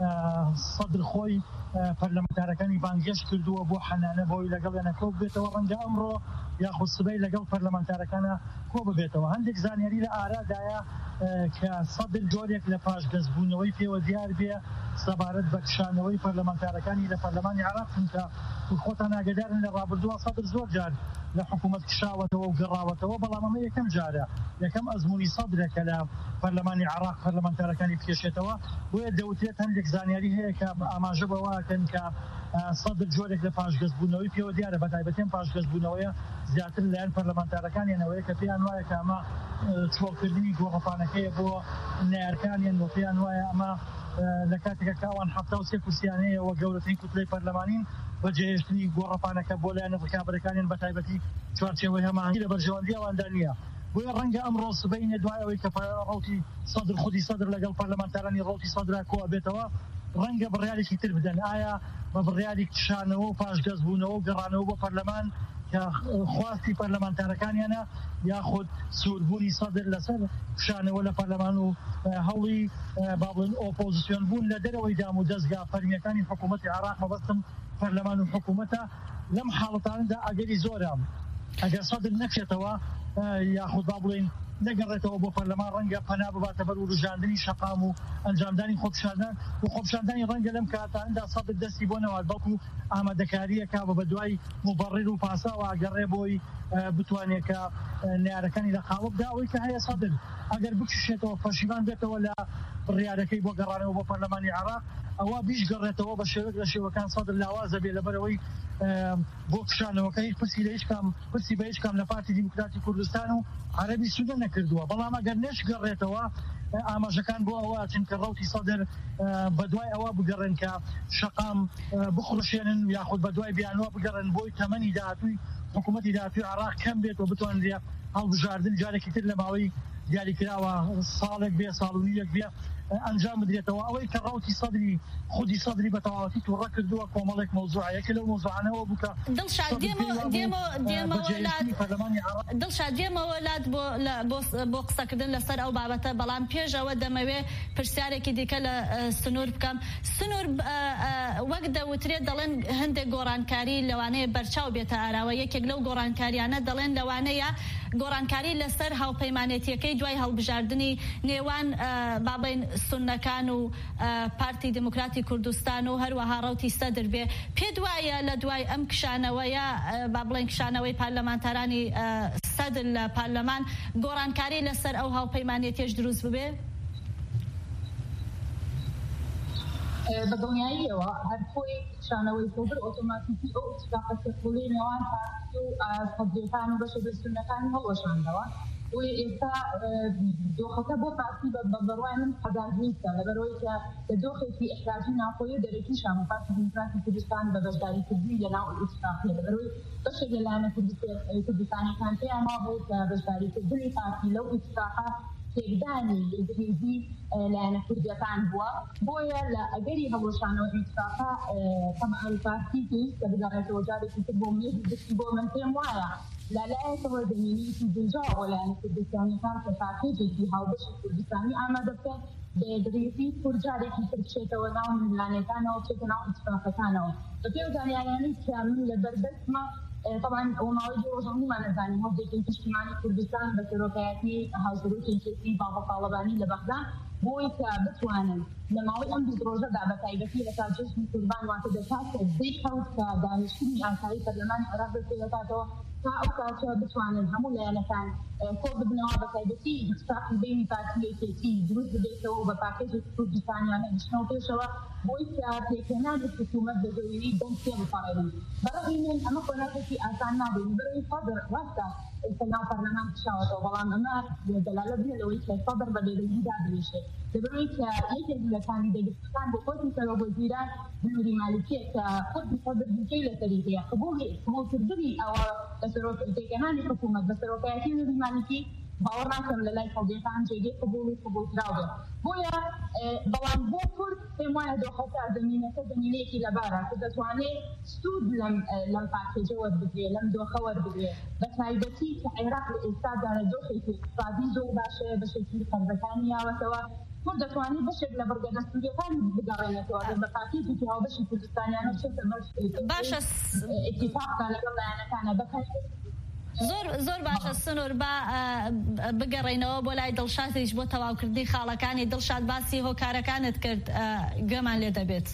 سەدر خۆی پەرلەمانتارەکانی بانگێش کردووە بۆ حەنانە بۆی لەگەڵ یانەکۆ ببێتەوە ڕەنگە ئەمڕۆ یاخود سبەی لەگەڵ پەرلەمانتارەکانە کۆ ببێتەوە. هەندێک زانیاری لە ئارادایە کە سەدر جۆرێک لە پاشگەزبوونەوەی پێوە دیار بێ سەبارەت بە کشانەوەی پەرلەمانتارەکانی لە پەرلەمانی عێراق چونکە خۆتان ئاگادارن لە ڕابردووە سەدر زۆر جار لە حکوومەت کشاوەتەوە و گەڕاوەتەوە، بەڵام ئەمە یەکەم جارە یەکەم ئەزموونی سەدرێکە لە پەرلەمانی عێراق پەرلەمانتارەکانی بکێشێتەوە. بۆیە دەوترێت هەندێک زانیاری هەیە کە ئاماژە بەواکەن کە سەدر جۆرێک لە پاشگەزبوونەوەی پێوە دیارە بەتایبەتیان پاشگەزبوونەوەیە زیاتر لایەن پەرلەمانتارەکانیانەوەی کە پێیان وایە کە ئەمە چۆڵکردنی گۆڕەپانەکەیە بۆ نایارکانیان و پێیان وایە ئەمە لە کاتێکە کاوان هەفتا و سێ کورسیانەیەوە گەورەترین کوتلەی پەرلەمانین بە جێهێشتنی گۆڕەپانەکە بۆ لایەن ڕکابەرەکانیان بەتایبەتی چوارچێوەی هەماهنگی لە بەرژەوەندی ئەواندا نییە. بۆیە ڕەنگە ئەمڕۆ سبەینە دوای ئەوەی کە ڕەوتی سەدر خودی سەدر لەگەڵ پەرلەمانتارانی ڕەوتی سەدرا کۆ بێتەوە ڕەنگە بڕیارێکی تر بدەن. ئایا بە بڕیاری کشانەوە و پاشگەزبوونەوە و گەڕانەوە بۆ پەرلەمان کە خواستی پەرلەمانتارەکانیانە یاخود سووربوونی سەدر لەسەر کشانەوە لە پەرلەمان و هەوڵی با بڵێن ئۆپۆزیسیۆن بوون لە دەرەوەی دام و دەستگا فەرمیەکانی حکوومەتی عێراق مەبەستم پەرلەمان و حکوومەتە. لەم حاڵەتانەدا ئەگەری زۆرە ئەگەر سەدر نەچێتەوە یاخود با بڵێن نەگەڕێتەوە بۆ پەرلەمان ڕەنگە پەنا بباتە بەر وروژاندنی شەقام و ئەنجامدانی خۆپشاندان و خۆپشاندانی ڕەنگە لەم کاتاندا سەدر دەستی بۆ نەوات بەڵکو ئامادەکاریەکە بە بەدوای مبەڕیر و پاساوە ئەگەڕێ بۆی بتوانێت کە نارەکانی لە قاڵبدا ئەوەی کە هەیە سەدر ئەگەر بکشێتەوە پەشیمان بێتەوە لە بڕیارەکەی بۆ گەڕانەوە بۆ پەرلەمانی عێراق ئەوە بیش گەڕێتەوە بە شێوەیەک لە شێوەکان سەدر لاوازە بێ لەبەرەوەی بۆ کشانەوەکە هیچ پرسی لە هیچ کام پرسی بە هیچ کام لە پارتی دیموکراتی کوردستان و عەرەبی سوودان نەکردووە. بەڵام ئەگەر نەش گەڕێتەوە ئاماژەکان بۆ ئەوە چونکە ڕەوتی سەدر بەدوای ئەوە بگەڕێن کە شەقام بخڕشێنن یاخود بەدوای بیانوە بگەڕێن بۆی تەمەنی داهاتووی حکوومەتی داهاتووی عێراق کەم بێت و بتوانرێ هەڵبژاردن جارێکی تر لە ماوەی دیاریکراوە ساڵێک بێ ساڵ و نیەک بێ ئەنجام بدرێتەوە. ئەوەی کە ڕەوتی سەدری خودی سەدری بە تەواوەتی تووڕە کردووە کۆمەڵێک مەوزوعەیەکە لەو مەوزوعانەوە بووکە. دڵشاد دێمەوە لات بۆ قسەکردن لەسەر ئەو بابەتە، بەڵام پێشەوە دەمەوێت پرسیارێکی دیکە لە سنوور بکەم. سنوور وەک دەوترێت دەڵێن هەندێک گۆڕانکاری لەوانەیە بەرچاو بێتە ئاراوە، یەکێک لەو گۆڕانکاریانە دەڵێن لەوانەیە گۆڕانکاری لەسەر هاوپەیمانێتیەکەی دوای هەڵبژاردننی نێوان بابڵین سونەکان و پارتی دموکراتی کوردستان و هەروەها ڕەوتی سەدر بێ پێ دوایە لە دوای ئەم کشانەوەیە با بڵێن کشانەوەی پارلەمانتارانی سەدر لە پارلەمان گۆڕانکاری لەسەر ئەو هاوپەیمانێتیەش دروست ببێ؟ بە دڵنیاییەوە هەر خۆی کشانەوەی سەدر ئۆتۆماتیکی ئەو اتفاقە سەرکوڵی نێوان پارتی و حەزبیەکان و بەشە سونەکانی هەڵوەشاندەوە و ئێستا دۆخەکە بۆ پارتی بە بڕوای من حەزار نیستە لەبەرەوەی کە لە دۆخێکی ئەحتیاجی ناخۆیی و دەرەکیشان و پارتی دموکراتی کوردستان بە بەشداریکردنی لەناو ئیتفاقیە لەبەرەوەی بەشێک لەلایەنە کوردستانیەکان پێیان وا بوو کە بەشداریکردنی پارتی لەو ئیتفاقە تێکدانی گرێزی لایەنە کوردیەکان بووە بۆیە لە ئەگەری هەڵوەشانەوە ئیتفاقە تەمەعەل پارتی پێویستە بگەڕێتەوە جارێکی تر بۆ مێژی دەستی بۆ من پێم وایە لەلایەتەوە دەمێنیتی دژاوە لایەنە کوردستانیەکان کە پاکێجێکی هاوبەشی کوردستانی ئامادە بکەن بەدرێتی کورجارێکی تر بچێتەوە ناو میلانەکانەوە بچێتە ناو ئیتفاقەکانەوە بە پێ زانیاریانی کە من لە بەردەستمە طبعا وماوەی ڕۆژانیمان نەزانین هەڵدێکی پشتیمانی کوردستان بە سەرۆکایەتی هاوسەرۆکی کێسی باڵغە تاڵەبانی لە بەغدا بۆی کە بتوانن لە ماوەی ئەم بیست ڕۆژەدا بە تایبەتی لە جەژنی قوربان واتە دەکاتە دەی حەوت کە دانیشتنی ئاسایی پەرلەمانی عێراق دەکاتەوە تا ئەو کاتە بتوانن هەموو لایەنەکان کۆ ببنەوە بە تایبەتی ئیتفاقی بینی پارتیەکێتی دروست ببێتەوە و بە پاکێجێکی کوردستانیان هێنشتنەوە پێشەوە بۆی کە پێکهێنانی حکوومەت بە زۆری دەنگ پێ بپەڕێنن بەڕێی من ئەمە کۆناکێکی ئاسان نابێت بەرەوەی سەدر ڕاستە ئێستا ناو پەرلەمان پیشاوەتەوە بەڵام ئەمە دەلالەت نیە لەوەی کە سەدر بە لێرەییدا بنیشێت لەبەرەوەی کە یەکێک لە کاندیدێتەکان بۆ پۆستی سەرۆکوەزیران نوری مالکیە کە خودی سەدر دووکەی لەسەری هەیە قبوڵی قبوڵکردنی ئەوە بە سەرۆکایەتی حکوومەت بە سەرۆکایەتی نوری مالکی باوەڕ ناکەم لە لای خەڵکیەکان جێگەی قبوڵی قبوڵکراو بێت بۆیە بەڵام بۆ کورد پێم وایە دۆخەکە زەمینەکە زەمینەیەکی لەبارە کە دەتوانێت سوود لەم لەم پاکێجە وەربگرێ لەم دۆخە وەربگرێ بە تایبەتی کە عێراق لە ئێستادا لە دۆخێکی اقتصادی زۆر باشەیە بەشێکی قەرزەکانی یاوەتەوە کورد دەتوانێت بەشێک لە بەرگە دەستوریەکان بگەڕێنێتەوە بە پاکێجێکی هاوبەشی کوردستانیانە بچێتە بەش باشە ئیتفاقدا لەگەڵ لایەنەکانە بەکەش زۆر زۆر باشە سنوور بە بگەڕێنەوە بۆ لای دڵشاتیش بۆ تەواوکردنی خاڵەکانی دڵشاد باسی هۆکارەکانت کرد گەمان لێ دەبێت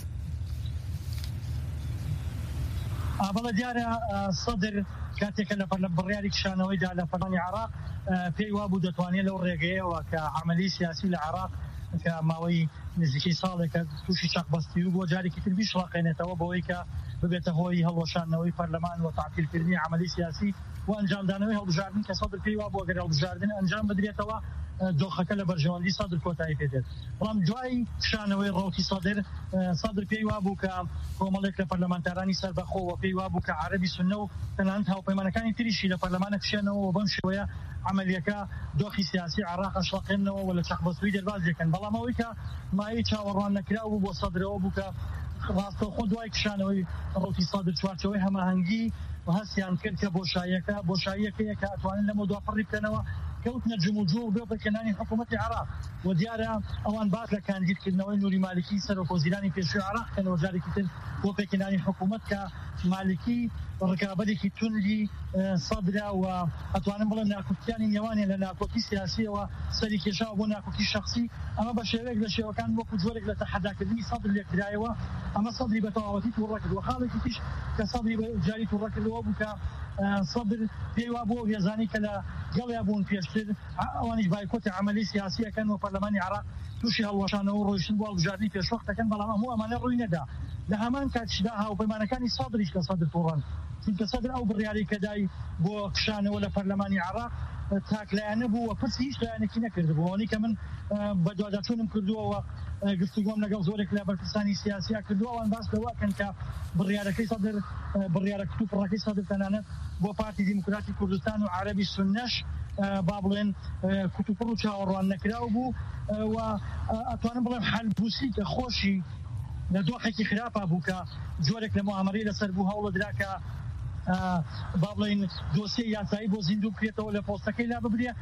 بەڵە دیارە سەدر کاتێکە لە بڕیاری کشانەوەیدا لە پەرلەمانی عێراق پێی وابوو دەتوانێت لەو ڕێگەیەوە کە عەمەلی سیاسی لە عێراق کە ماوەی نزیکی ساڵێکە تووشی چاقبەستی و بۆ جارێکی تر بیشڵاقێنێتەوە بەوەی کە ببێتە هۆی هەڵوەشاندنەوەی پەرلەمان و تعتیلکردنی عەمەلی سیاسی و ئەنجامدانەوەی هەڵبژاردن کە سەدر پێی وابوو ئەگەر هەڵبژاردن ئەنجام بدرێتەوە دۆخەکە لە بەرژەوەندی سەدر کۆتایی پێدێت بەڵام دوای کشانەوەی ڕەوتی سەدر سەدر پێی وابوو کە کۆمەڵێک لە پەرلەمانتارانی سەربەخۆوە پێی وابوو کە عەرەبی سوننە و تەنانەت هاوپەیمانەکانی تریشی لە پەرلەمانە کشێنەوە و بەم شێوەیە عملیەکە دۆخی سیاسی عێراق ئەشڵەقێنەوە و لە چەقبەستووی دەرباز دەکەن بەڵام ئەوەی کە مایەی چاوەڕوان نەکراو بوو بۆ سەدرەوە بوو کە ڕاستەوخۆ دوای کشانەوەی ڕەوتی سەدر چوارچەوەی هەماهەنگی و هەستیان کرد کە بۆشاییەکە بۆشاییەکەیە کە ئەتوانن لەمە دوا پڕی بکەنەوە کەوتنە جموجۆ بێ بەکەنانی حکوومەتی عێراق و دیارە ئەوان باس لە کاندیدکردنەوەی نوری مالکی سەرۆکوەزیرانی پێشووی عێراق کەنەوە جارێکی تر بۆ پێکەنانی حکوومەت کە مالکی ڕکابەرێکی توندی سەدرا و ئەتوانم بڵێم ناکۆکیانی نێوانیان لە ناکۆکی سیاسیەوە سەری کێشاوە بۆ ناکۆکی شەخسی ئەمە بە شێوەیەک لە شێوەکان وەکو جۆرێک لە تەحەداکردنی سەدر لێکرایەوە ئەمە سەدری بە تەواوەتی تووڕەکردووە خاڵێکی تیش کە سەدری جاری تووڕەکردەوە بوو کە سەدر پێی وابوو هێزانی کە لە گەڵیا بوون پێشتر ئەوانیش بایکۆتی عەمەلی سیاسیەکەن و پەرلەمانی عێراق تووشی هەڵوەشانەوە و ڕۆیشتن بۆ هەڵبژاردننی پێشوەختەکەن بەڵام هەموو ئەمانە ڕووی نەدا لە هەمان کاتیشدا هاوپەیمانەکانی سەدریش کە سەدر تووڕەن چونکە سەدر ئەو بڕیاری کە دای بۆ کشانەوە لە پەرلەمانی عێراق تاکلایانە بوو و پرسی هیچ لایەنێکی نەکردبوو ئەوەی کە من بە دوواداچوونم کردووەوە گفتوگۆم لەگەڵ زۆرێک لە بەرپرسانی سیاسیا کردووە ئەوان باس لەوەکەن کە بڕیارەکەی سەدر بڕیارە کتوپڕەکەی سەدر تەنانەت بۆ پارتی دیموکراتی کوردستان و عەرەبی سوننەش با بڵێن کتوپڕ و چاوەڕوان نەکراو بوو و ئەتوانم بڵێم حەلبووسی کە خۆشی لە دۆخێکی خراپە بوو کە جۆرێک لە موامەرەی لەسەر بوو هەوڵەدرا کە با بڵێن دۆسیە یاسایی بۆ زیندوو بکرێتەوە لە پۆستەکەی لا ببرێ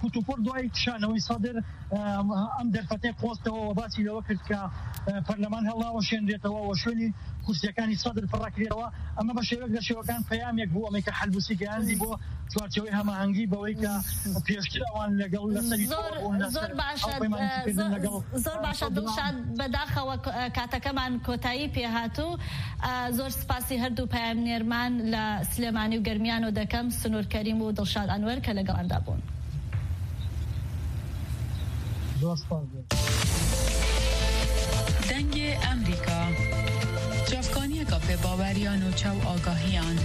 کوتوپۆر دوای شانەوەی سادر ئەم دەرفەتەی قۆستەوە باسی لەوە کرد کە پەرلەمان هەڵاوە شێنرێتەوە و شوێنی کورسیەکانی سادر پڕاکرێتەوە ئەمە بە شێوەیەک لە شێوەکان پەیامێک بوو ئەمەی کە حەلبوسی گەیاندی بۆ چوارچەوەی هەماهەنگی بەوەی کە پێشتر ئەوان لەگەڵ لەسەری زۆر باشە زۆر باشە دڵشاد بەداخەوە کاتەکەمان کۆتایی پێهاتوو زۆر سپاسی هەردوو پایامنێرمان لە سلێمانی و گەرمیان و دەکەم سنوور کەریم و دڵشاد ئەنوەر کە لەگەڵاندا بوون. دەنگ ئەمریکا جافکانیەکە پێباوەریان و چاو ئاگاهیان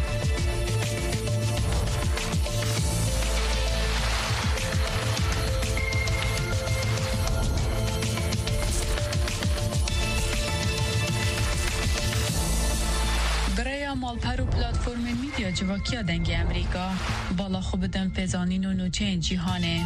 برای مالپەر و پلاتفۆرمên میدیا civakîya dengê Amerîka bala xwe bidin pêzanîn û nûçeyên cîhanê.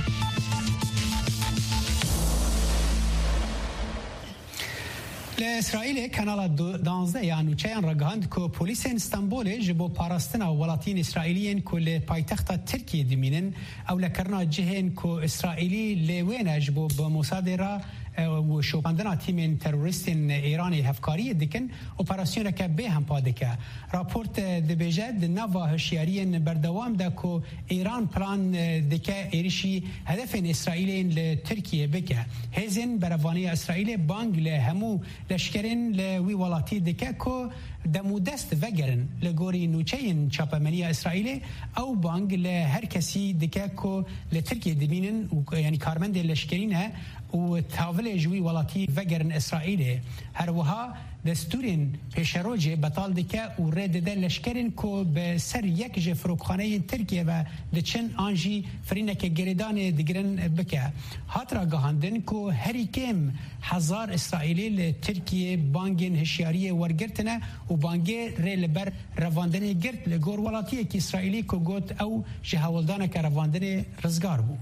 لإسرائيل كانال دانزده يعني نوچيان رگهاند كو بوليسين اسطنبول جبو پاراستنا ولاتين إسرائيليين كو لپایتخت تركيا دمينن او لكرنا جهين كو إسرائيلي لوين جبو بمصادرة و شوپاندنا تیمین تروریستین ایرانی هفکاری دکن اپراسیون که به هم پادکه راپورت دبیجد نوا هشیارین بردوام ده که ایران پلان دکه ایرشی هدف اسرائیل لترکیه بکه هزین بروانی اسرائیل بانگ لهمو لشکرین لوی ولاتی دکه که دمو دست وگرن لگوری نوچین چاپمنی اسرائیل او بانگ لهر کسی دکه که لترکیه دبینن یعنی کارمند لشکرینه و تاول جوی ولاتی وگرن اسرائیل هر وها دستورین پیشروجه بطال دکه و رد ده لشکرین که به سر یک جفروکخانه ترکیه و دچن آنجی فرینک گریدان دگرن بکه هات را گهاندن که هری کم هزار اسرائیلی لترکیه بانگین هشیاری ورگرتنه و بانگی ریل بر رواندن گرت لگور ولاتی که اسرائیلی که گوت او جهولدانه که رواندن رزگار بو.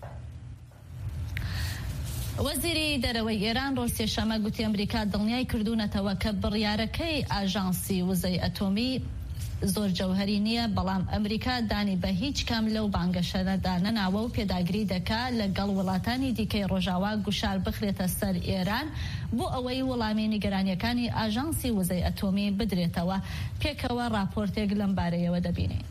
وەزیری دەرەوەی ئێران ڕۆژ سێشەمە گوتی ئەمریکا دڵنیای کردوونەتەوە کە بڕیارەکەی ئاژانسی وزەی ئەتۆمی زۆر جەوهەری نییە بەڵام ئەمریکا دانی بە هیچ کام لەو بانگەشەدا نەناوە و پێداگری دەکا لەگەڵ وڵاتانی دیکەی ڕۆژاوا گوشار بخرێتە سەر ئێران بۆ ئەوەی وەڵامی نیگەرانیەکانی ئاژانسی وزەی ئەتۆمی بدرێتەوە پێکەوە راپۆرتێک لەم بارەیەوە دەبینێ.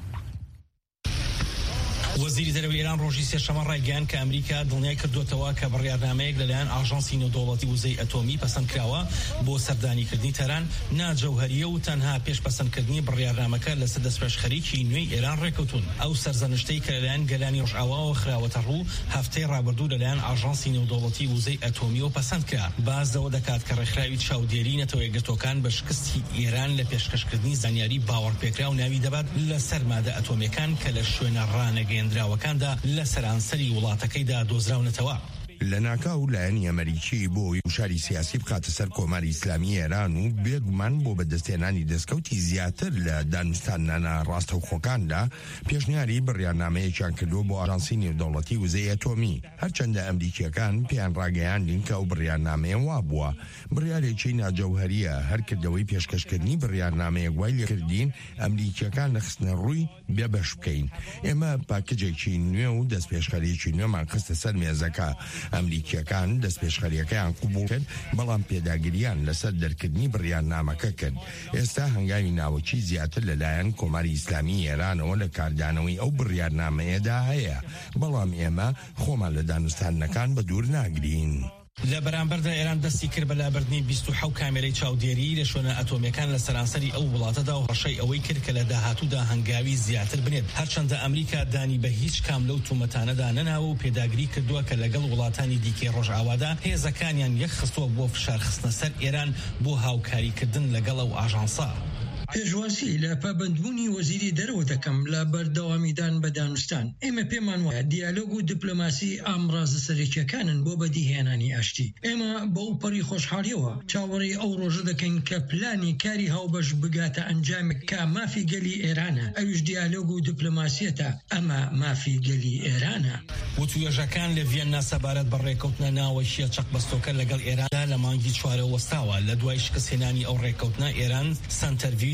وەزیری دەرەوەی ئێران ڕۆژی سێشەمە ڕایگەیاند کە ئەمریکا دڵنیای کردوتەوە کە بڕیارنامەیەک لەلایەن ئاژانسی نێودەوڵەتی وزەی ئەتۆمی پەسەندکراوە بۆ سەردانیکردنی تەران ناجەوهەریە و تەنها پێش پەسەندکردنی بڕیارنامەکە لەسەر دەستپێشخەریکی نوێی ئێران ڕێکەوتون ئەو سەرزەنشتەی کە لەلایەن گەلانی ڕۆژئاواوە خراوەتە ڕوو هەفتەی ڕابردوو لەلایەن ئاژانسی نێودەوڵەتی وزەی ئەتۆمیەوە پەسەندکرا باز دەوە دەکات کە ڕێکخراوی چاودێری نەتەوە یەکگرتوەکان بە شکستی ئێران لە پێشکەشکردنی زانیاری باوەڕپێکرا و ناوی دەبات لەسەر مادە ئەتۆمیەکان کە لە شوێنە ڕانەگەیەندراوەکاندا لە سەرانسەری وڵاتەکەیدا دۆزراونەتەوە. لە ناکاو لایەنی ئەمریکی بۆ وشاری سیاسی بخاتە سەر کۆماری ئیسلامی ئێران و بێگومان بۆ بەدەستێنانی دەستکەوتی زیاتر لە دانوستانانە ڕاستەوخۆکاندا پێشنیاری بڕیارنامەیەکیان کردووە بۆ ئاژانسی نێودەوڵەتی وزەی ئەتۆمی هەرچەندە ئەمریکیەکان پێیان ڕاگەیاندین کە ئەو بڕیارنامەیە وا بووە بڕیارێکی ناجەوهەریە هەر کردەوەی پێشکەشکردنی بڕیارنامەیە گوای لێکردین ئەمریکیەکان نەخستنە ڕووی بێ بەش بکەین ئێمە پاکجێکی نوێ و دەستپێشخەریەکی نوێمان خستە سەر مێزەکە ئەمریکیەکان دەستپێشخەریەکەیان قبول کرد بەڵام پێداگریان لەسەر دەرکردنی بڕیارنامەکە کرد ئێستا هەنگاوی ناوەکی زیاتر لەلایەن کۆماری ئیسلامی ئێرانەوە لە کاردانەوەی ئەو بڕیارنامەیەدا هەیە بەڵام ئێمە خۆمان لە دانوستانەکان بە دوور ناگرین. لە بەرامبەردا ئێران دەستی کرد بە لابردنی بیست و حەوت کامێرەی چاودێری لە شوێنە ئەتۆمیەکان لە سەرانسەری ئەو وڵاتەدا و ڕەشەی ئەوەی کرد کە لە داهاتوودا هەنگاوی زیاتر بنێت هەرچەندە ئەمریکا دانی بە هیچ کام لەو تومەتانەدا نەناوە و پێداگری کردووە کە لەگەڵ وڵاتانی دیکەی ڕۆژئاوادا هێزەکانیان یەک خستووە بۆ فشارخستنە سەر ئێران بۆ هاوکاریکردن لەگەڵ ئەو ئاژانسە. پێشواسی لە پابندبوونی وەزیری دەرەوە دەکەم لە بەردەوامیدان بە دانوستان ئێمە پێمان وایە دیالۆگ و دیپلۆماسی ئامڕازە سەرەکیەکانن بۆ بەدیهێنانی ئاشتی ئێمە بەو پەڕی خۆشحاڵیەوە چاوەڕێی ئەو ڕۆژە دەکەین کە پلانی کاری هاوبەش بگاتە ئەنجامێک کە مافی گەلی ئێرانە ئەویش دیالۆگ و دیپلۆماسیەتە ئەمە مافی گەلی ئێرانە وتوێژەکان لە ڤێننا سەبارەت بە ڕێکەوتنە ناوەشیە چەقبەستۆکە لەگەڵ ئێراندا لە مانگی چوارە وەستاوە لە دوای شکستهێنانی ئەو ڕێکەوتنە ئێران سەنتەرویج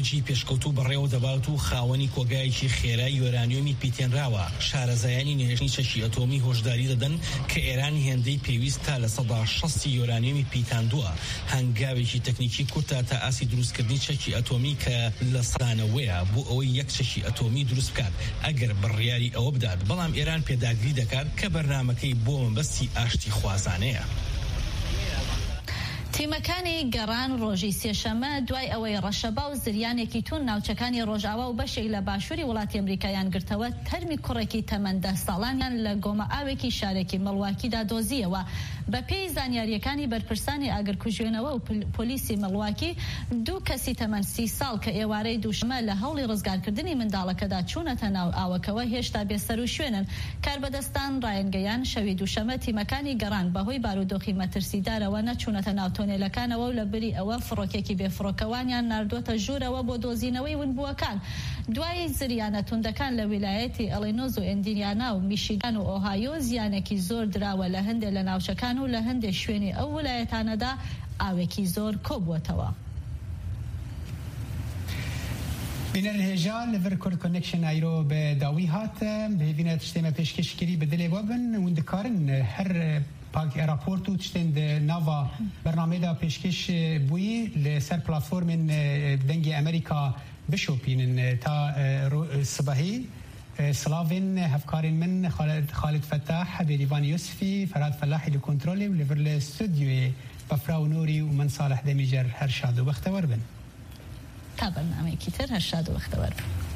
مانجی پێشکەوتوو بەڕێوە دەبات و خاوەنی کۆگایەکی خێرای یۆرانیۆمی پیتێنراوە. شارەزایانی نهێشتنی چەکی ئەتۆمی هۆشداری دەدەن کە ئێرانی هێندەی پێویست تا لە سەدا شەستی یۆرانیۆمی پیتاندووە. هەنگاوێکی تەکنیکی کورتە تا ئاسی دروستکردنی چەکی ئەتۆمی کە لە سەدانەوەیە بۆ ئەوەی یەک چەکی ئەتۆمی دروست بکات ئەگەر بڕیاری ئەوە بدات. بەڵام ئێران پێداگری دەکات کە بەرنامەکەی بۆ مەبەستی ئاشتی خوازانەیە. تیمەکانی گەڕان ڕۆژی سێشەمە دوای ئەوەی ڕەشەبا و زریانێکی تون ناوچەکانی ڕۆژاوا و بەشێک لە باشووری وڵاتی ئەمریکایان گرتەوە تەرمی کوڕێکی تەمەندە ساڵانیان لە گۆمە ئاوێکی شارێکی مڵواکیدا دۆزیەوە. بە پێی زانیاریەکانی بەرپرسانی ئاگرکوژێنەوە و پۆلیسی مڵواکی دوو کەسی تەمەند سی ساڵ کە ئێوارەی دووشەمە لە هەوڵی ڕزگارکردنی منداڵەکەدا چوونەتە ناو ئاوەکەوە هێشتا بێسەر و شوێنن. کاربەدەستان ڕایەنگەیان شەوی دووشەمە تیمەکانی گەڕان بەهۆی بارودۆخی مەترسیدارەوە نەچوونەتە ناو تۆنێلەکانەوە و لە بری ئەوە فڕۆکێکی بێفڕۆکەوانیان ناردۆتە ژوورەوە بۆ دۆزینەوەی ونبووەکان. دوای زریانە توندەکان لە ویلایەتی ئەلینۆز و ئیندیانا و میشیگان و ئۆهایۆ زیانێکی زۆر دراوە لە هەندێک لە ناوچەکان و لە هەندێک شوێنی ئەو ویلایەتانەدا ئاوێکی زۆر کۆبووەتەوە. بینەر هێژا لەڤەر کورد کۆنێکشن ئایرۆ بە داوی هاتە بهێڤینە تشتێمە پێشکەشکری بەدلێ وەبن و دەکارن هەر پاک راپورت و تشتند ناوا برنامه‌دا پیشکش بوی لسر پلتفرم دنگ امریکا بشوپینن تا صباحی سلاوین هفکارین من خالد خالد فتاح بریوان یوسفی فراد فلاحی لکنترل و لور الاستودیو بفراو نوری و من صالح دمیجر هر شاد و بختور بن تا برنامه کیتر هر شاد و بختور بن.